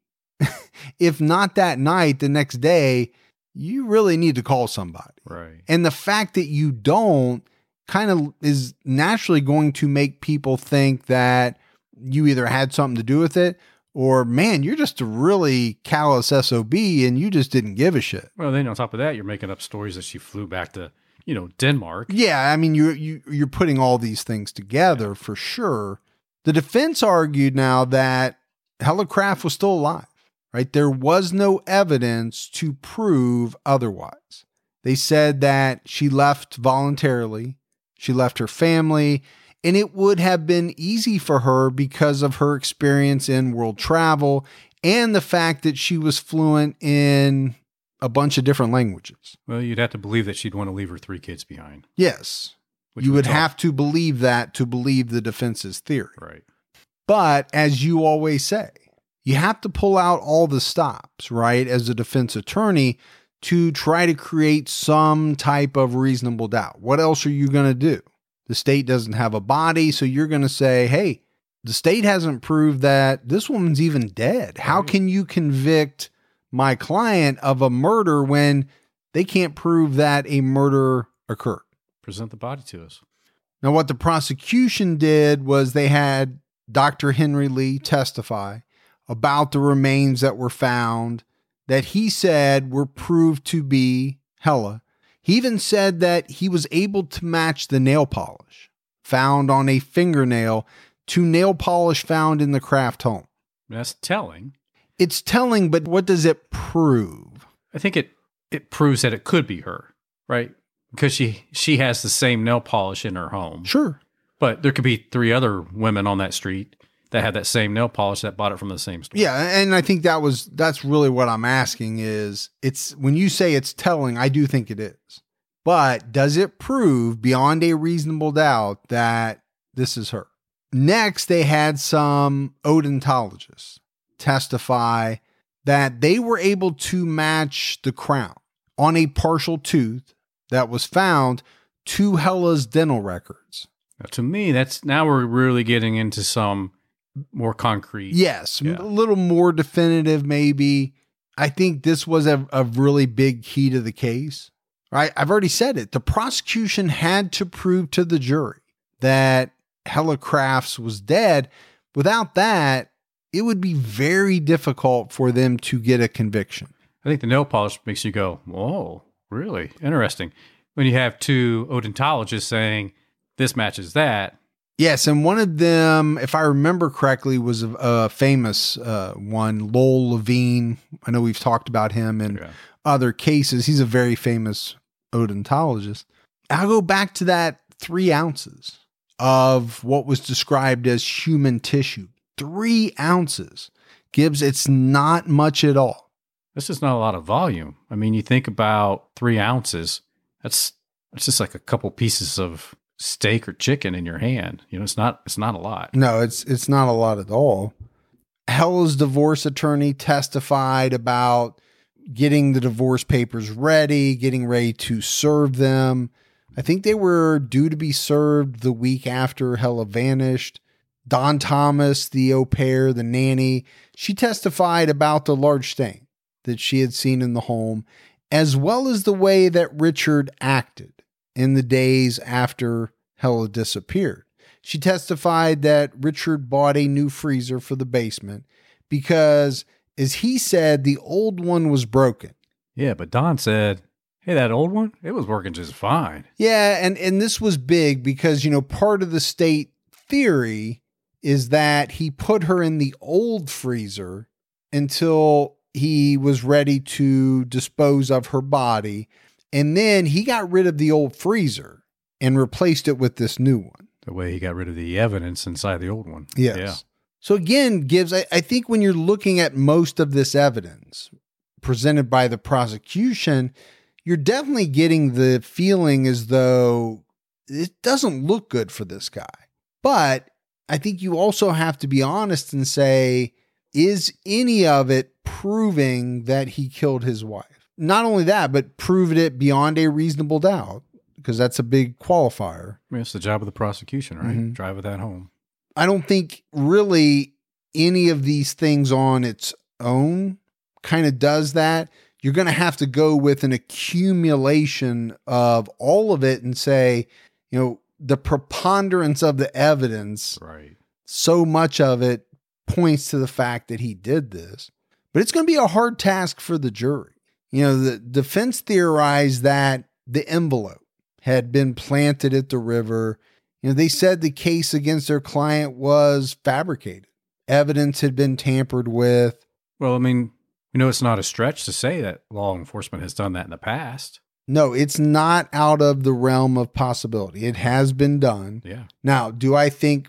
if not that night, the next day, you really need to call somebody. Right. And the fact that you don't kind of is naturally going to make people think that you either had something to do with it, or, man, you're just a really callous SOB and you just didn't give a shit. Well, then on top of that, you're making up stories that she flew back to, Denmark. Yeah, I mean, you're putting all these things together for sure. The defense argued now that Hella Kraft was still alive. Right? There was no evidence to prove otherwise. They said that she left voluntarily. She left her family, and it would have been easy for her because of her experience in world travel and the fact that she was fluent in a bunch of different languages. Well, you'd have to believe that she'd want to leave her 3 kids behind. Yes. You would have to believe that to believe the defense's theory. Right. But as you always say, you have to pull out all the stops, right, as a defense attorney to try to create some type of reasonable doubt. What else are you going to do? The state doesn't have a body, so you're going to say, hey, the state hasn't proved that this woman's even dead. How can you convict my client of a murder when they can't prove that a murder occurred? Present the body to us. Now, what the prosecution did was they had Dr. Henry Lee testify about the remains that were found that he said were proved to be Hella. He even said that he was able to match the nail polish found on a fingernail to nail polish found in the Kraft home. That's telling. It's telling, but what does it prove? I think it proves that it could be her, right? Because she has the same nail polish in her home. Sure. But there could be 3 other women on that street that had that same nail polish that bought it from the same store. Yeah, and I think that's really what I'm asking is, it's when you say it's telling, I do think it is. But does it prove beyond a reasonable doubt that this is her? Next, they had some odontologists testify that they were able to match the crown on a partial tooth that was found to Hella's dental records. Now, to me, now we're really getting into some more concrete. Yes, a little more definitive maybe. I think this was a really big key to the case, right? I've already said it. The prosecution had to prove to the jury that Hella Crafts was dead. Without that, it would be very difficult for them to get a conviction. I think the nail polish makes you go, whoa, really? Interesting. When you have two odontologists saying this matches that. Yes, and one of them, if I remember correctly, was a famous one, Lowell Levine. I know we've talked about him in other cases. He's a very famous odontologist. I'll go back to that 3 ounces of what was described as human tissue. 3 ounces. Gibbs, it's not much at all. This is not a lot of volume. I mean, you think about 3 ounces, that's just like a couple pieces of steak or chicken in your hand. You know, it's not a lot. No, it's not a lot at all. Hella's divorce attorney testified about getting the divorce papers ready, getting ready to serve them. I think they were due to be served the week after Hella vanished. Dawn Thomas, the au pair, the nanny, she testified about the large stain that she had seen in the home, as well as the way that Richard acted in the days after Hella disappeared. She testified that Richard bought a new freezer for the basement because, as he said, the old one was broken. Yeah, but Don said, hey, that old one, it was working just fine. Yeah, and this was big because, part of the state theory is that he put her in the old freezer until he was ready to dispose of her body. And then he got rid of the old freezer and replaced it with this new one. The way he got rid of the evidence inside the old one. Yes. Yeah. So again, Gibbs, I think when you're looking at most of this evidence presented by the prosecution, you're definitely getting the feeling as though it doesn't look good for this guy. But I think you also have to be honest and say, is any of it proving that he killed his wife? Not only that, but proved it beyond a reasonable doubt, because that's a big qualifier. I mean, it's the job of the prosecution, right? Mm-hmm. Drive that home. I don't think really any of these things on its own kind of does that. You're going to have to go with an accumulation of all of it and say, the preponderance of the evidence, right? So much of it points to the fact that he did this. But it's going to be a hard task for the jury. The defense theorized that the envelope had been planted at the river. They said the case against their client was fabricated. Evidence had been tampered with. Well, I mean, it's not a stretch to say that law enforcement has done that in the past. No, it's not out of the realm of possibility. It has been done. Yeah. Now, do I think,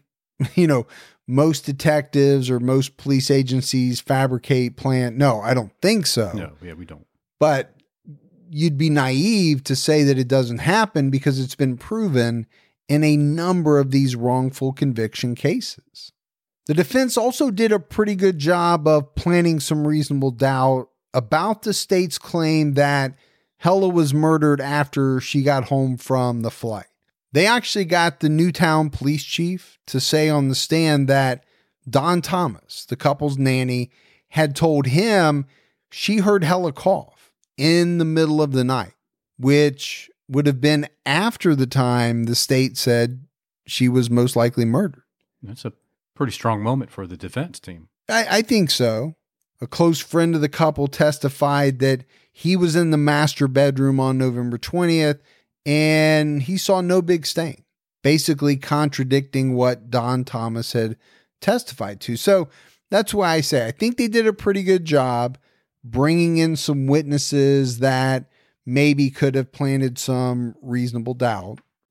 most detectives or most police agencies fabricate, plant? No, I don't think so. No, yeah, we don't. But you'd be naive to say that it doesn't happen because it's been proven in a number of these wrongful conviction cases. The defense also did a pretty good job of planting some reasonable doubt about the state's claim that Hella was murdered after she got home from the flight. They actually got the Newtown police chief to say on the stand that Dawn Thomas, the couple's nanny, had told him she heard Hella cough in the middle of the night, which would have been after the time the state said she was most likely murdered. That's a pretty strong moment for the defense team. I think so. A close friend of the couple testified that he was in the master bedroom on November 20th and he saw no big stain, basically contradicting what Dawn Thomas had testified to. So that's why I say I think they did a pretty good job bringing in some witnesses that maybe could have planted some reasonable doubt.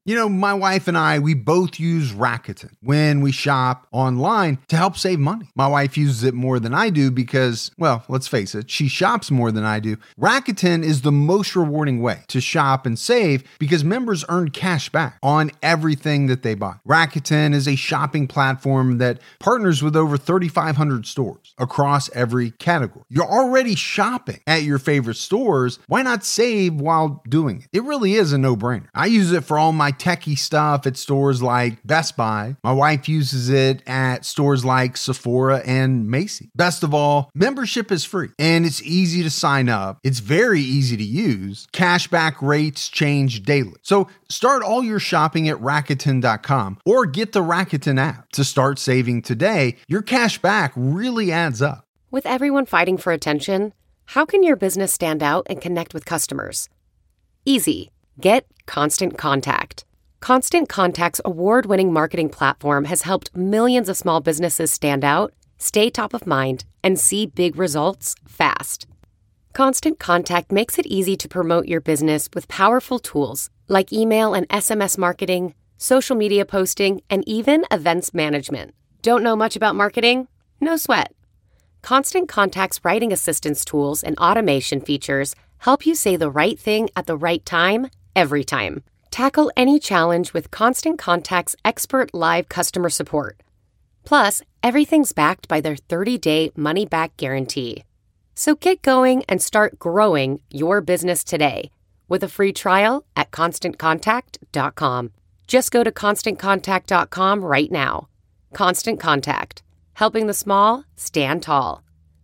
You know, my wife and I, we both use Rakuten when we shop online to help save money. My wife uses it more than I do because, well, let's face it, she shops more than I do. Rakuten is the most rewarding way to shop and save because members earn cash back on everything that they buy. Rakuten is a shopping platform that partners with over 3,500 stores across every category. You're already shopping at your favorite stores. Why not save while doing it? It really is a no-brainer. I use it for all my techie stuff at stores like Best Buy. My wife uses it at stores like Sephora and Macy's. Best of all, membership is free and it's easy to sign up. It's very easy to use. Cashback rates change daily. So start all your shopping at Rakuten.com or get the Rakuten app to start saving today. Your cash back really adds up. With everyone fighting for attention, how can your business stand out and connect with customers? Easy. Get Constant Contact. Constant Contact's award-winning marketing platform has helped millions of small businesses stand out, stay top of mind, and see big results fast. Constant Contact makes it easy to promote your business with powerful tools like email and SMS marketing, social media posting, and even events management. Don't know much about marketing? No sweat. Constant Contact's writing assistance tools and automation features help you say the right thing at the right time, every time. Tackle any challenge with Constant Contact's expert live customer support. Plus, everything's backed by their 30-day money-back guarantee. So get going and start growing your business today with a free trial at ConstantContact.com. Just go to ConstantContact.com right now. Constant Contact. Helping the small stand tall.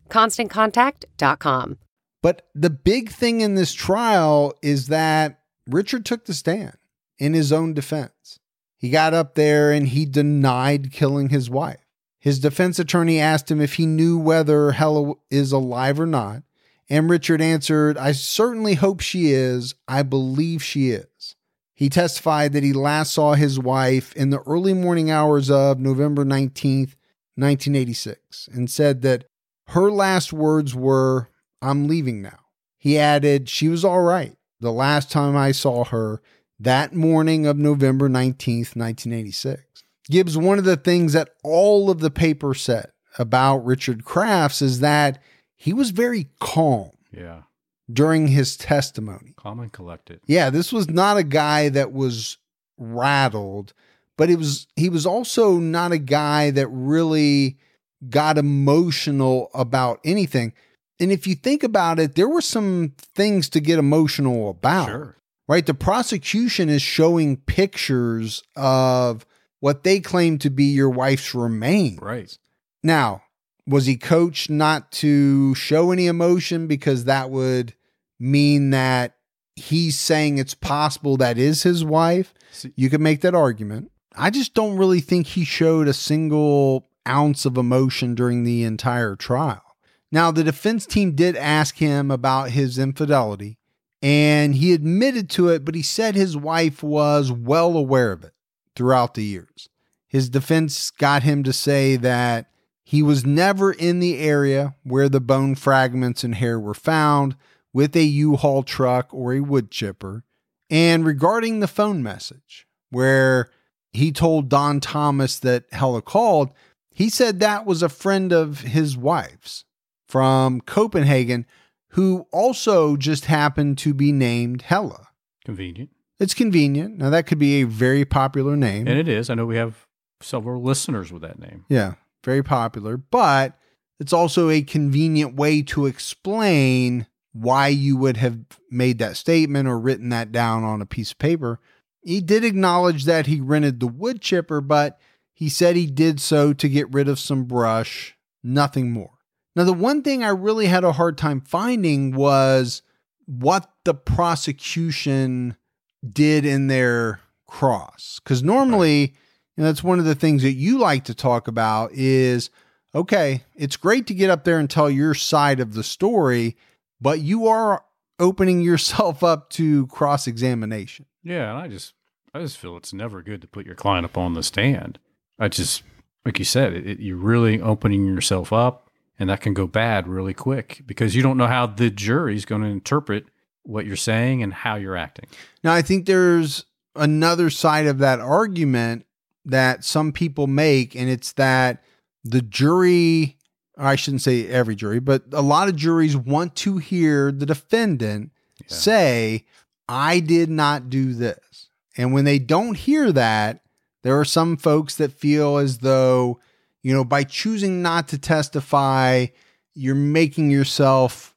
ConstantContact.com. But the big thing in this trial is that Richard took the stand in his own defense. He got up there and he denied killing his wife. His defense attorney asked him if he knew whether Hella is alive or not. And Richard answered, "I certainly hope she is. I believe she is." He testified that he last saw his wife in the early morning hours of November 19th, 1986, and said that her last words were, "I'm leaving now." He added, "She was all right the last time I saw her, that morning of November 19th, 1986. Gibbs, one of the things that all of the paper said about Richard Crafts is that he was very calm during his testimony. Calm and collected. Yeah, this was not a guy that was rattled, but he was also not a guy that really got emotional about anything. And if you think about it, there were some things to get emotional about. Sure. Right? The prosecution is showing pictures of what they claim to be your wife's remains. Right. Now, was he coached not to show any emotion because that would mean that he's saying it's possible that is his wife? You could make that argument. I just don't really think he showed a single ounce of emotion during the entire trial. Now, the defense team did ask him about his infidelity, and he admitted to it, but he said his wife was well aware of it throughout the years. His defense got him to say that he was never in the area where the bone fragments and hair were found with a U-Haul truck or a wood chipper. And regarding the phone message where he told Don Thomas that Hella called, he said that was a friend of his wife's from Copenhagen, who also just happened to be named Hella. Convenient. It's convenient. Now, that could be a very popular name. And it is. I know we have several listeners with that name. Yeah, very popular. But it's also a convenient way to explain why you would have made that statement or written that down on a piece of paper. He did acknowledge that he rented the wood chipper, but he said he did so to get rid of some brush, nothing more. Now, the one thing I really had a hard time finding was what the prosecution did in their cross. Because normally, that's one of the things that you like to talk about is, okay, it's great to get up there and tell your side of the story, but you are opening yourself up to cross-examination. Yeah, and I just feel it's never good to put your client up on the stand. I just, like you said, you're really opening yourself up. And that can go bad really quick because you don't know how the jury's going to interpret what you're saying and how you're acting. Now, I think there's another side of that argument that some people make, and it's that the jury, I shouldn't say every jury, but a lot of juries want to hear the defendant say, I did not do this. And when they don't hear that, there are some folks that feel as though, by choosing not to testify, you're making yourself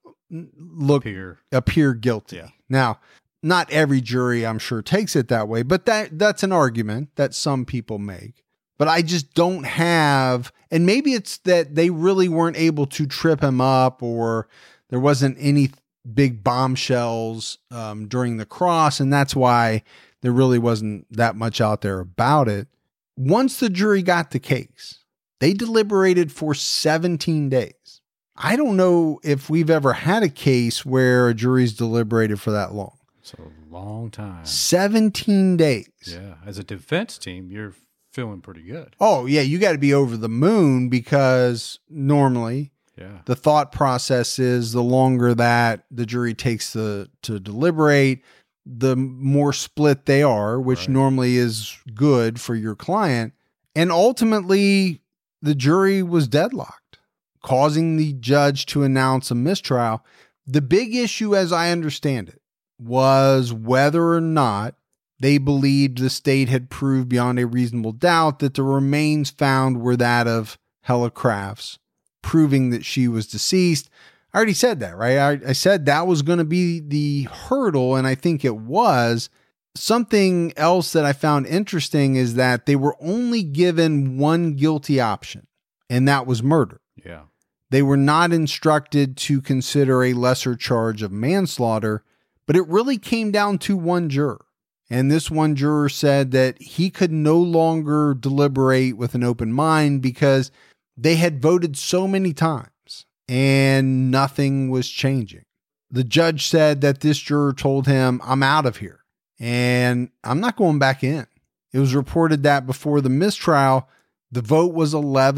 appear guilty. Yeah. Now, not every jury, I'm sure, takes it that way, but that's an argument that some people make. But I just don't have, and maybe it's that they really weren't able to trip him up, or there wasn't any big bombshells during the cross, and that's why there really wasn't that much out there about it. Once the jury got the case, they deliberated for 17 days. I don't know if we've ever had a case where a jury's deliberated for that long. It's a long time. 17 days. Yeah. As a defense team, you're feeling pretty good. Oh, yeah. You got to be over the moon, because normally the thought process is the longer that the jury takes to deliberate, the more split they are, which normally is good for your client. And ultimately, the jury was deadlocked, causing the judge to announce a mistrial. The big issue, as I understand it, was whether or not they believed the state had proved beyond a reasonable doubt that the remains found were that of Hella Crafts, proving that she was deceased. I already said that, right? I said that was going to be the hurdle, and I think it was. Something else that I found interesting is that they were only given one guilty option, and that was murder. Yeah. They were not instructed to consider a lesser charge of manslaughter, but it really came down to one juror. And this one juror said that he could no longer deliberate with an open mind because they had voted so many times and nothing was changing. The judge said that this juror told him, I'm out of here and I'm not going back in. It was reported that before the mistrial, the vote was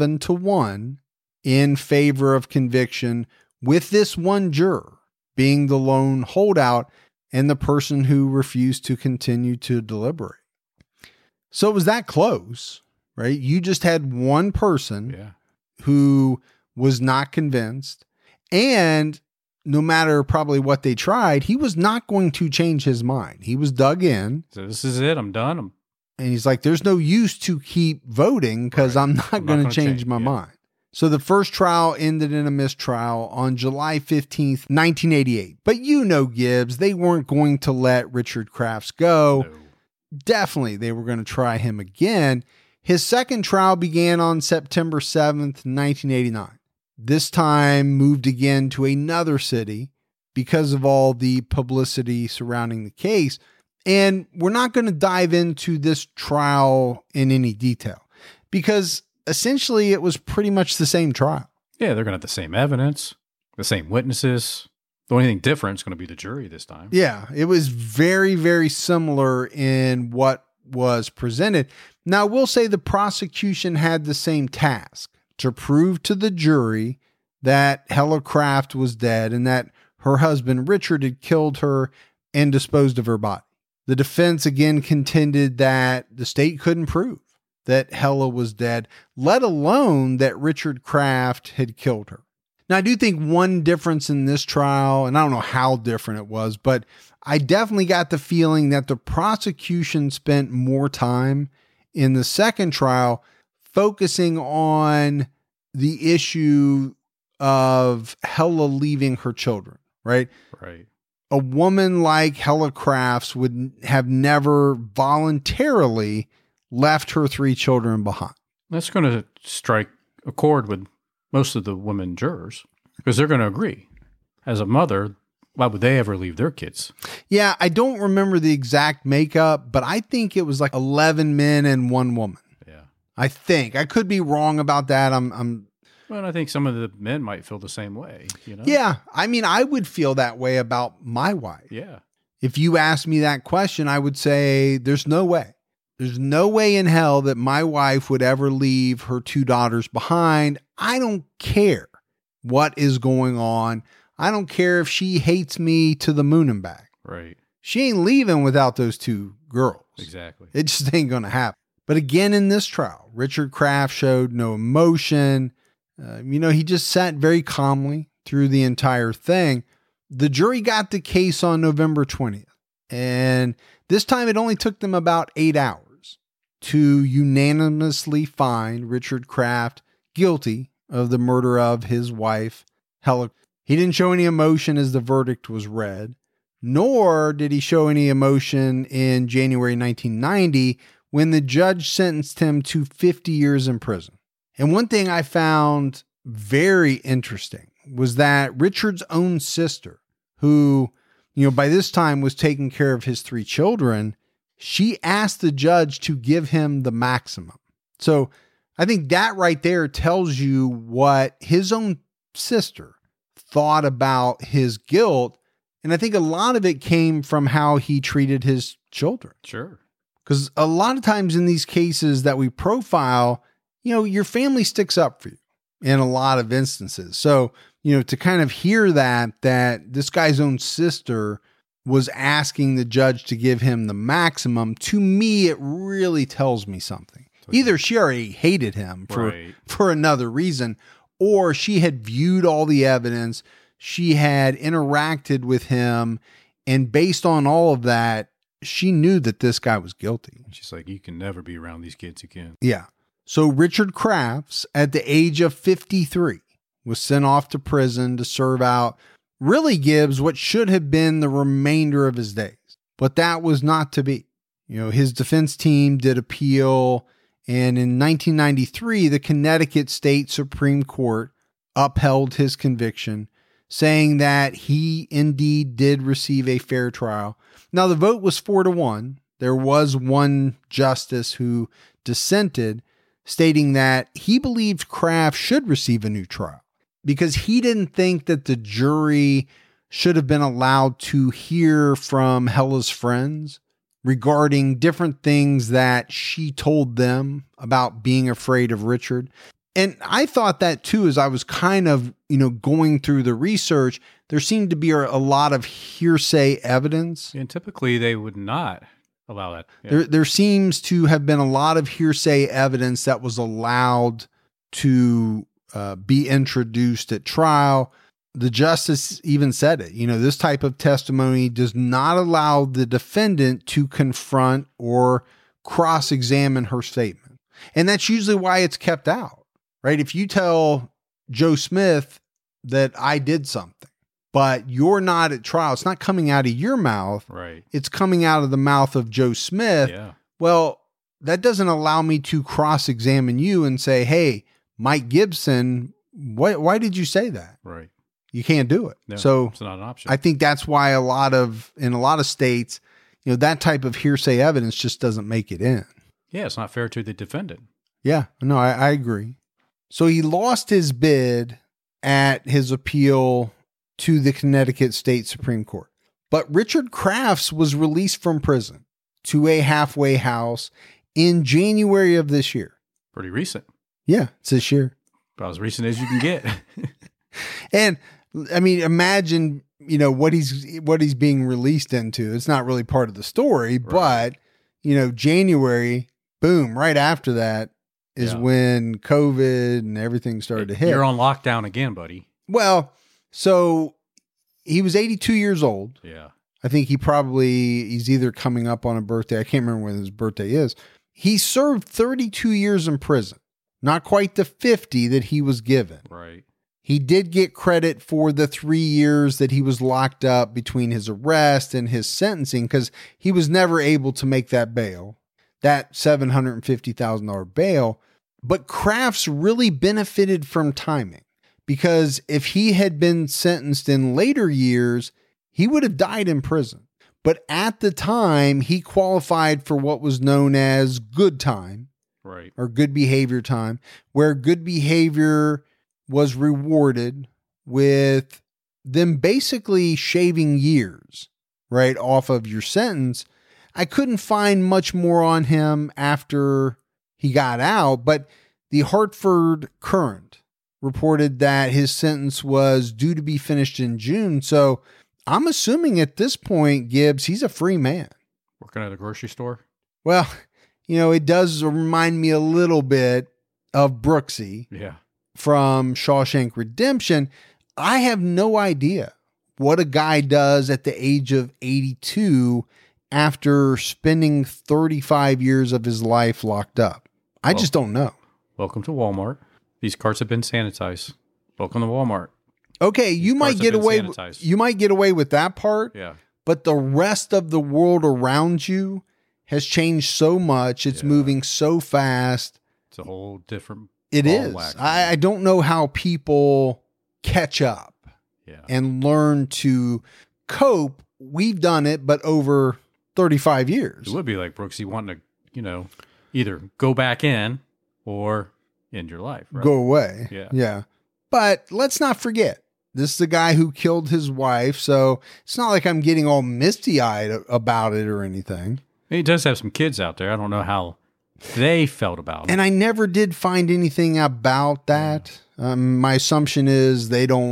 11-1 in favor of conviction, with this one juror being the lone holdout and the person who refused to continue to deliberate. So it was that close, right? You just had one person who was not convinced, and no matter probably what they tried, he was not going to change his mind. He was dug in. So this is it. I'm done. And he's like, there's no use to keep voting because I'm not going to change my mind. So the first trial ended in a mistrial on July 15th, 1988. But Gibbs, they weren't going to let Richard Crafts go. No. Definitely, they were going to try him again. His second trial began on September 7th, 1989. This time moved again to another city because of all the publicity surrounding the case. And we're not going to dive into this trial in any detail because essentially it was pretty much the same trial. Yeah, they're going to have the same evidence, the same witnesses. The only thing different is going to be the jury this time. Yeah, it was very, very similar in what was presented. Now, we'll say the prosecution had the same task to prove to the jury that Hella Craft was dead and that her husband Richard had killed her and disposed of her body. The defense again contended that the state couldn't prove that Hella was dead, let alone that Richard Craft had killed her. Now, I do think one difference in this trial, and I don't know how different it was, but I definitely got the feeling that the prosecution spent more time in the second trial focusing on the issue of Hella leaving her children, right? Right. A woman like Hella Crafts would have never voluntarily left her 3 children behind. That's going to strike a chord with most of the women jurors because they're going to agree. As a mother, why would they ever leave their kids? Yeah, I don't remember the exact makeup, but I think it was like 11 men and 1 woman. Yeah. I think. I could be wrong about that. Well, I think some of the men might feel the same way, you know? Yeah. I mean, I would feel that way about my wife. Yeah. If you asked me that question, I would say there's no way. There's no way in hell that my wife would ever leave her 2 daughters behind. I don't care what is going on. I don't care if she hates me to the moon and back. Right. She ain't leaving without those 2 girls. Exactly. It just ain't going to happen. But again, in this trial, Richard Kraft showed no emotion. He just sat very calmly through the entire thing. The jury got the case on November 20th. And this time it only took them about 8 hours to unanimously find Richard Kraft guilty of the murder of his wife, Hella. He didn't show any emotion as the verdict was read, nor did he show any emotion in January 1990 when the judge sentenced him to 50 years in prison. And one thing I found very interesting was that Richard's own sister, who, by this time was taking care of his 3 children, she asked the judge to give him the maximum. So I think that right there tells you what his own sister thought about his guilt. And I think a lot of it came from how he treated his children. Sure. Because a lot of times in these cases that we profile, your family sticks up for you in a lot of instances. So, to kind of hear that this guy's own sister was asking the judge to give him the maximum, to me, it really tells me something. Either she already hated him for another reason, or she had viewed all the evidence, she had interacted with him, and based on all of that, she knew that this guy was guilty. She's like, you can never be around these kids again. Yeah. So Richard Crafts, at the age of 53, was sent off to prison to serve out, really, Gibbs, what should have been the remainder of his days. But that was not to be. His defense team did appeal, and in 1993, the Connecticut State Supreme Court upheld his conviction, saying that he indeed did receive a fair trial. Now, the vote was 4-1. There was one justice who dissented, stating that he believed Kraft should receive a new trial because he didn't think that the jury should have been allowed to hear from Hella's friends regarding different things that she told them about being afraid of Richard. And I thought that too, as I was kind of, going through the research. There seemed to be a lot of hearsay evidence. And typically they would not allow that. Yeah. There seems to have been a lot of hearsay evidence that was allowed to be introduced at trial. The justice even said it. This type of testimony does not allow the defendant to confront or cross-examine her statement. And that's usually why it's kept out, right? If you tell Joe Smith that I did something, but you're not at trial, it's not coming out of your mouth. Right. It's coming out of the mouth of Joe Smith. Yeah. Well, that doesn't allow me to cross-examine you and say, hey, Mike Gibson, why did you say that? Right. You can't do it. No, so it's not an option. I think that's why in a lot of states, that type of hearsay evidence just doesn't make it in. Yeah, it's not fair to the defendant. Yeah, no, I agree. So he lost his bid at his appeal to the Connecticut State Supreme Court. But Richard Crafts was released from prison to a halfway house in January of this year. Pretty recent. Yeah, it's this year. About as recent as you can get. And I mean, imagine, what he's being released into. It's not really part of the story, right. But, January, boom, right after that is when COVID and everything started to hit. You're on lockdown again, buddy. Well, so he was 82 years old. Yeah. I think he's either coming up on a birthday. I can't remember when his birthday is. He served 32 years in prison, not quite the 50 that he was given. Right. He did get credit for the 3 years that he was locked up between his arrest and his sentencing because he was never able to make that bail, that $750,000 bail. But Crafts really benefited from timing because if he had been sentenced in later years, he would have died in prison. But at the time, he qualified for what was known as good time, right, or good behavior time, where good behavior was rewarded with them basically shaving years, right, off of your sentence. I couldn't find much more on him after he got out, but the Hartford Courant reported that his sentence was due to be finished in June. So I'm assuming at this point, Gibbs, he's a free man. We're Working at a grocery store? Well, it does remind me a little bit of Brooksy Yeah. from Shawshank Redemption. I have no idea what a guy does at the age of 82 after spending 35 years of his life locked up. I just don't know. Welcome to Walmart. These carts have been sanitized. Welcome to Walmart. Okay, you might get away with that part. Yeah. But the rest of the world around you has changed so much. It's moving so fast. It's a whole different It is. I don't know how people catch up and learn to cope. We've done it, but over 35 years. It would be like Brooksy wanting to, either go back in or end your life. Right? Go away. Yeah. But let's not forget, this is the guy who killed his wife. So it's not like I'm getting all misty-eyed about it or anything. He does have some kids out there. I don't know how they felt about it. And I never did find anything about that. My assumption is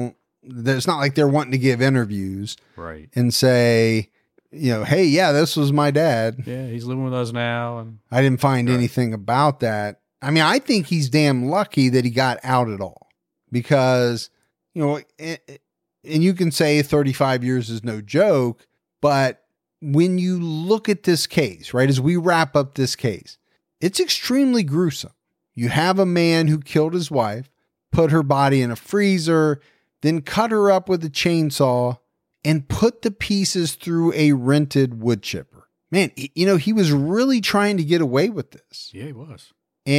it's not like they're wanting to give interviews. Right. And say, hey, yeah, this was my dad. Yeah, he's living with us now. And I didn't find anything about that. I mean, I think he's damn lucky that he got out at all because, and you can say 35 years is no joke, but when you look at this case, right, as we wrap up this case, it's extremely gruesome. You have a man who killed his wife, put her body in a freezer, then cut her up with a chainsaw and put the pieces through a rented wood chipper. Man, he was really trying to get away with this. Yeah, he was.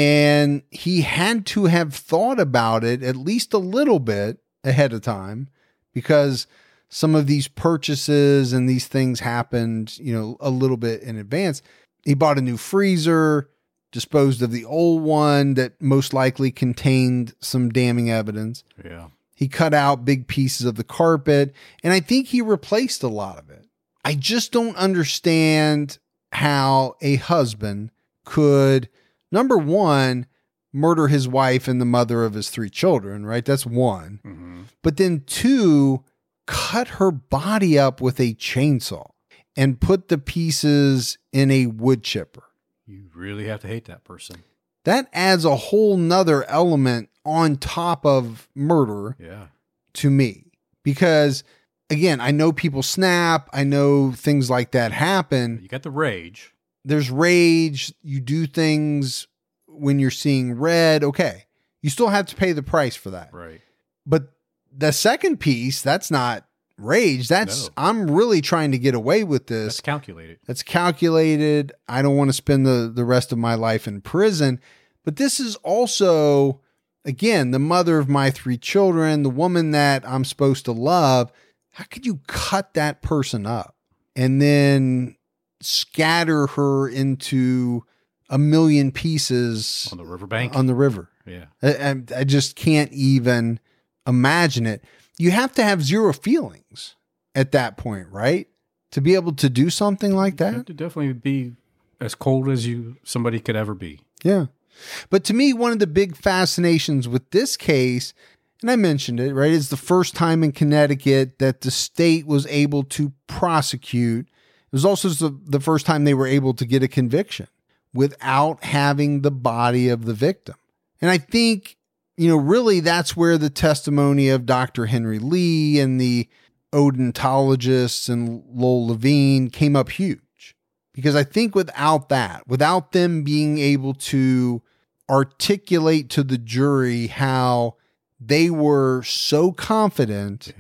And he had to have thought about it at least a little bit ahead of time because some of these purchases and these things happened, a little bit in advance. He bought a new freezer, disposed of the old one that most likely contained some damning evidence. Yeah. He cut out big pieces of the carpet, and I think he replaced a lot of it. I just don't understand how a husband could, number one, murder his wife and the mother of his 3 children, right? That's one. Mm-hmm. But then 2, cut her body up with a chainsaw and put the pieces in a wood chipper. You really have to hate that person. That adds a whole nother element on top of murder to me. Because, again, I know people snap. I know things like that happen. You got the rage. There's rage. You do things when you're seeing red. Okay. You still have to pay the price for that. Right. But the second piece, that's not rage. I'm really trying to get away with this. That's calculated. I don't want to spend the rest of my life in prison. But this is also, again, the mother of my 3 children, the woman that I'm supposed to love. How could you cut that person up and then scatter her into a million pieces on the riverbank? On the river. Yeah. I just can't even imagine it. You have to have zero feelings at that point, right? To be able to do something like that. You have to definitely be as cold as somebody could ever be. Yeah. But to me, one of the big fascinations with this case, and I mentioned it, right, is the first time in Connecticut that the state was able to prosecute. It was also the first time they were able to get a conviction without having the body of the victim. And I think, really that's where the testimony of Dr. Henry Lee and the odontologists and Lowell Levine came up huge. Because I think without that, without them being able to articulate to the jury how they were so confident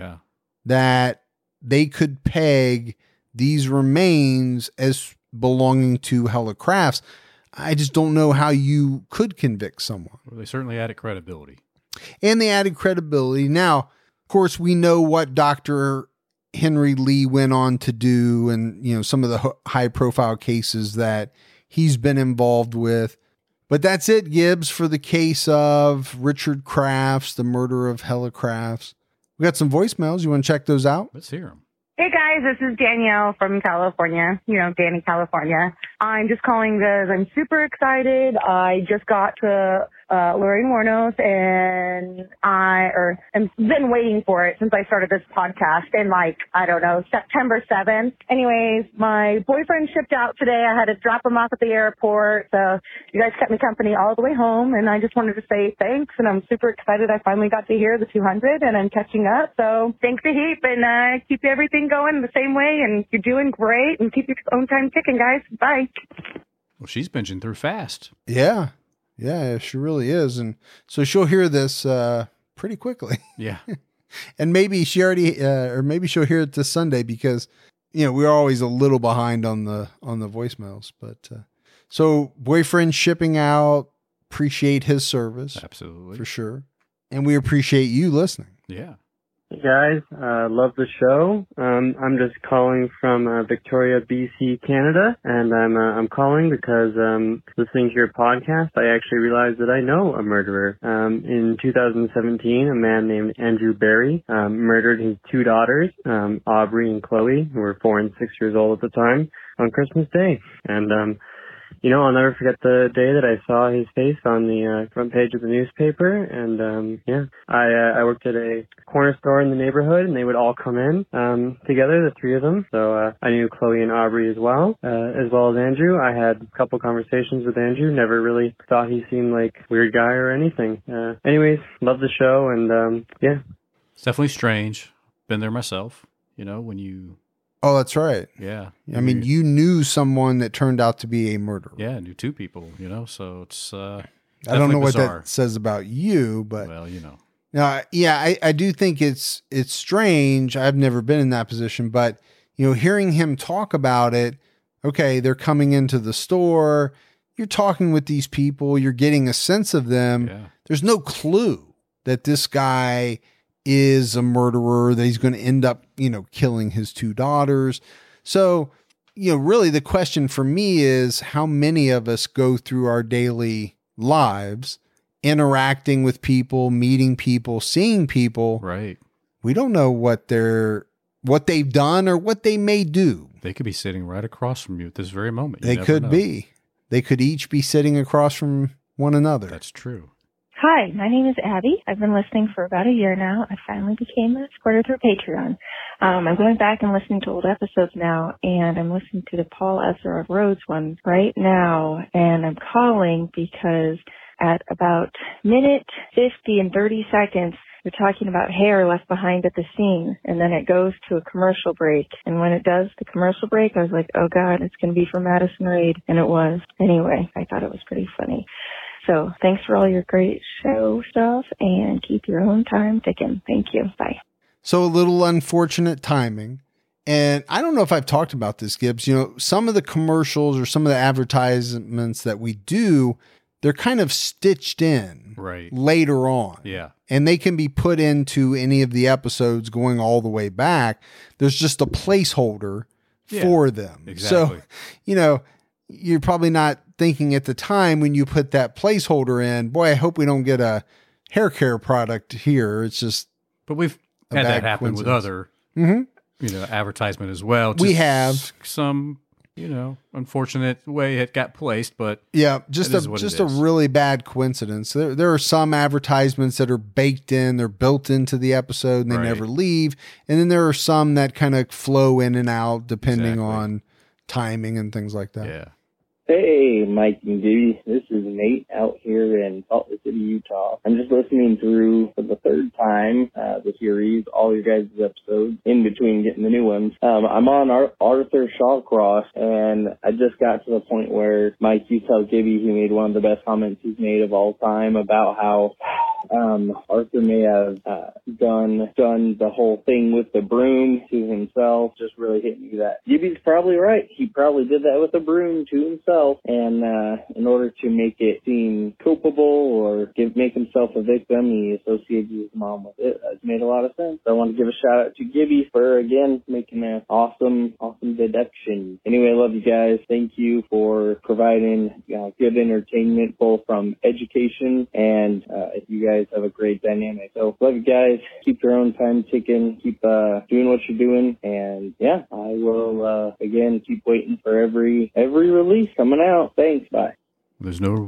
that they could peg these remains as belonging to Hella Crafts, I just don't know how you could convict someone. Well, they certainly added credibility. And they added credibility. Now, of course, we know what Dr. Henry Lee went on to do and, some of the high profile cases that he's been involved with. But that's it, Gibbs, for the case of Richard Crafts, the murder of Hella Crafts. We got some voicemails. You want to check those out? Let's hear them. Hey guys, this is Danielle from California, Danny, California. I'm just calling because I'm super excited. I just got to Lorraine Mornos, and I've been waiting for it since I started this podcast in September 7th. Anyways, my boyfriend shipped out today. I had to drop him off at the airport. So you guys kept me company all the way home, and I just wanted to say thanks, and I'm super excited I finally got to hear the 200, and I'm catching up. So thanks a heap, and keep everything going the same way, and you're doing great, and keep your own time ticking, guys. Bye. Well, she's binging through fast. Yeah. Yeah, she really is. And so she'll hear this pretty quickly. Yeah. And maybe she already, or maybe she'll hear it this Sunday because, we're always a little behind on the voicemails. But so boyfriend shipping out, appreciate his service. Absolutely. For sure. And we appreciate you listening. Yeah. Hey guys, love the show. I'm just calling from Victoria, BC, Canada, and I'm calling because listening to your podcast, I actually realized that I know a murderer. In 2017, a man named Andrew Berry murdered his two daughters, Aubrey and Chloe, who were 4 and 6 years old at the time, on Christmas Day. And I'll never forget the day that I saw his face on the front page of the newspaper. And, I worked at a corner store in the neighborhood, and they would all come in together, the three of them. So I knew Chloe and Aubrey as well as Andrew. I had a couple conversations with Andrew. Never really thought he seemed like a weird guy or anything. Anyways, love the show, and, yeah. It's definitely strange. Been there myself, when you... Oh, that's right. Yeah. I mean, you knew someone that turned out to be a murderer. Yeah, I knew two people, so it's I don't know bizarre. what that says about you, but well, I do think it's strange. I've never been in that position, but hearing him talk about it, okay, they're coming into the store, you're talking with these people, you're getting a sense of them. Yeah. There's no clue that this guy is a murderer, that he's going to end up, killing his two daughters. So, really the question for me is how many of us go through our daily lives interacting with people, meeting people, seeing people. Right. We don't know what they've done or what they may do. They could be sitting right across from you at this very moment. They could be. They could each be sitting across from one another. That's true. Hi, my name is Abby. I've been listening for about a year now. I finally became a supporter through Patreon. I'm going back and listening to old episodes now, and I'm listening to the Paul Ezra Rhodes one right now, and I'm calling because at about minute 50 and 30 seconds, you're talking about hair left behind at the scene, and then it goes to a commercial break. And when it does the commercial break, I was like, oh God, it's going to be for Madison Reed. And it was. Anyway, I thought it was pretty funny. So thanks for all your great show stuff, and keep your own time ticking. Thank you. Bye. So a little unfortunate timing. And I don't know if I've talked about this, Gibbs. Some of the commercials or some of the advertisements that we do, they're kind of stitched in later on. Yeah. And they can be put into any of the episodes going all the way back. There's just a placeholder for them. Exactly. So, you're probably not thinking at the time when you put that placeholder in, boy, I hope we don't get a hair care product here. It's just, but we've had that happen with other, advertisement as well. We have some, unfortunate way it got placed, but just a really bad coincidence. There are some advertisements that are baked in, they're built into the episode and they never leave. And then there are some that kind of flow in and out depending on timing and things like that. Yeah. Hey, Mike and Gibby. This is Nate out here in Salt Lake City, Utah. I'm just listening through for the third time the series, all your guys' episodes, in between getting the new ones. I'm on Arthur Shawcross, and I just got to the point where Mike, you tell Gibby he made one of the best comments he's made of all time about how Arthur may have done the whole thing with the broom to himself. Just really hit me that Gibby's probably right. He probably did that with a broom to himself, and in order to make it seem culpable or make himself a victim, he associated his mom with it. That made a lot of sense. So I want to give a shout out to Gibby for again making an awesome deduction. Anyway, I love you guys. Thank you for providing good entertainment, both from education and you guys have a great dynamic. So love you guys. Keep your own time ticking. Keep doing what you're doing. And I will again keep waiting for every release coming out. Thanks. Bye. There's no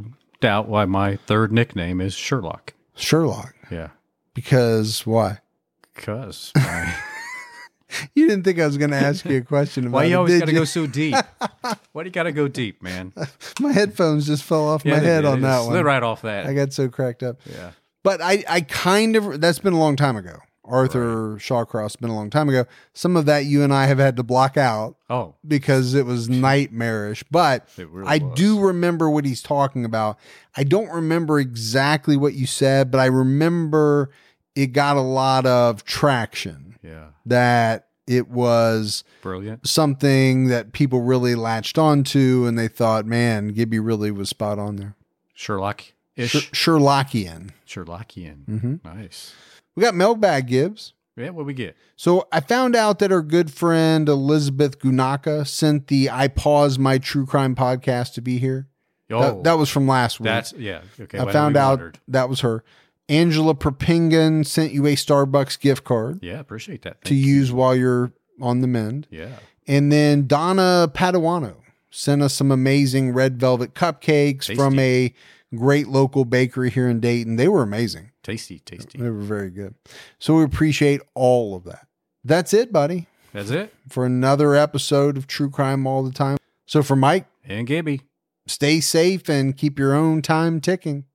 out why my third nickname is Sherlock. Sherlock. Yeah. Because why? Because You didn't think I was going to ask you a question about why you it, always did got to go so deep? Why do you got to go deep, man? My headphones just fell off my they head did. on They that just one. slid right off that. I got so cracked up. Yeah. But I kind of, that's been a long time ago. Arthur Shawcross been a long time ago. Some of that you and I have had to block out Oh, because it was nightmarish. But it really I was. do remember what he's talking about. I don't remember exactly what you said, but I remember it got a lot of traction. Yeah. That it was Brilliant. something that people really latched onto, and they thought, man, Gibby really was spot on there. Sherlock-ish. Sherlockian. Sherlockian. Mm-hmm. Nice. We got mailbag Gibbs. Yeah, what we get? So I found out that our good friend Elizabeth Gunaka sent the I Pause My True Crime podcast to be here. Oh, That was from last week. that's, yeah. Okay. I well, found we out wondered. that was her. Angela Perpingan sent you a Starbucks gift card Yeah, appreciate that. to Thank you. use while you're on the mend. Yeah. And then Donna Paduano sent us some amazing red velvet cupcakes Tasty. from a great local bakery here in Dayton. They were amazing. Tasty, tasty. They were very good. So we appreciate all of that. That's it, buddy, That's it. for another episode of True Crime All the Time. So for Mike, And Gibby. stay safe and keep your own time ticking.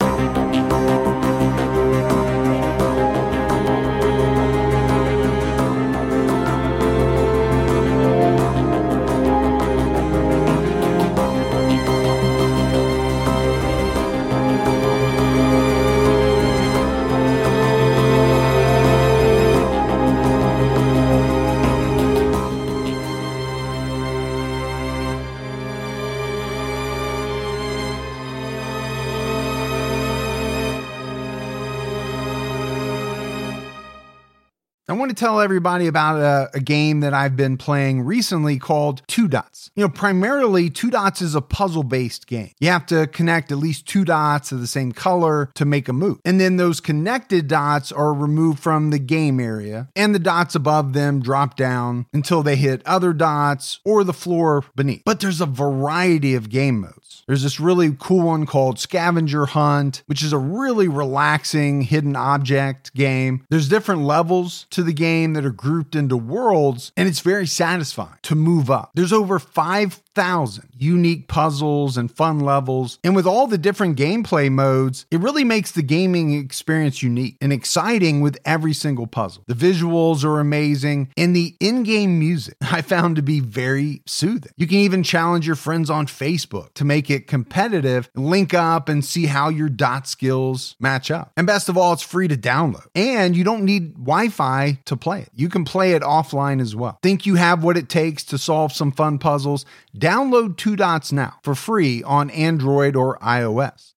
I want to tell everybody about a game that I've been playing recently called Two Dots. You know, primarily Two Dots is a puzzle-based game. You have to connect at least two dots of the same color to make a move. And then those connected dots are removed from the game area, and the dots above them drop down until they hit other dots or the floor beneath. But there's a variety of game modes. There's this really cool one called Scavenger Hunt, which is a really relaxing hidden object game. There's different levels to the game that are grouped into worlds, and it's very satisfying to move up. There's over 5,000 unique puzzles and fun levels, and with all the different gameplay modes, it really makes the gaming experience unique and exciting with every single puzzle. The visuals are amazing, and the in-game music I found to be very soothing. You can even challenge your friends on Facebook to make it competitive, link up and see how your dot skills match up. And best of all, it's free to download, and you don't need Wi-Fi to play it. You can play it offline as well. Think you have what it takes to solve some fun puzzles? Download Two Dots now for free on Android or iOS.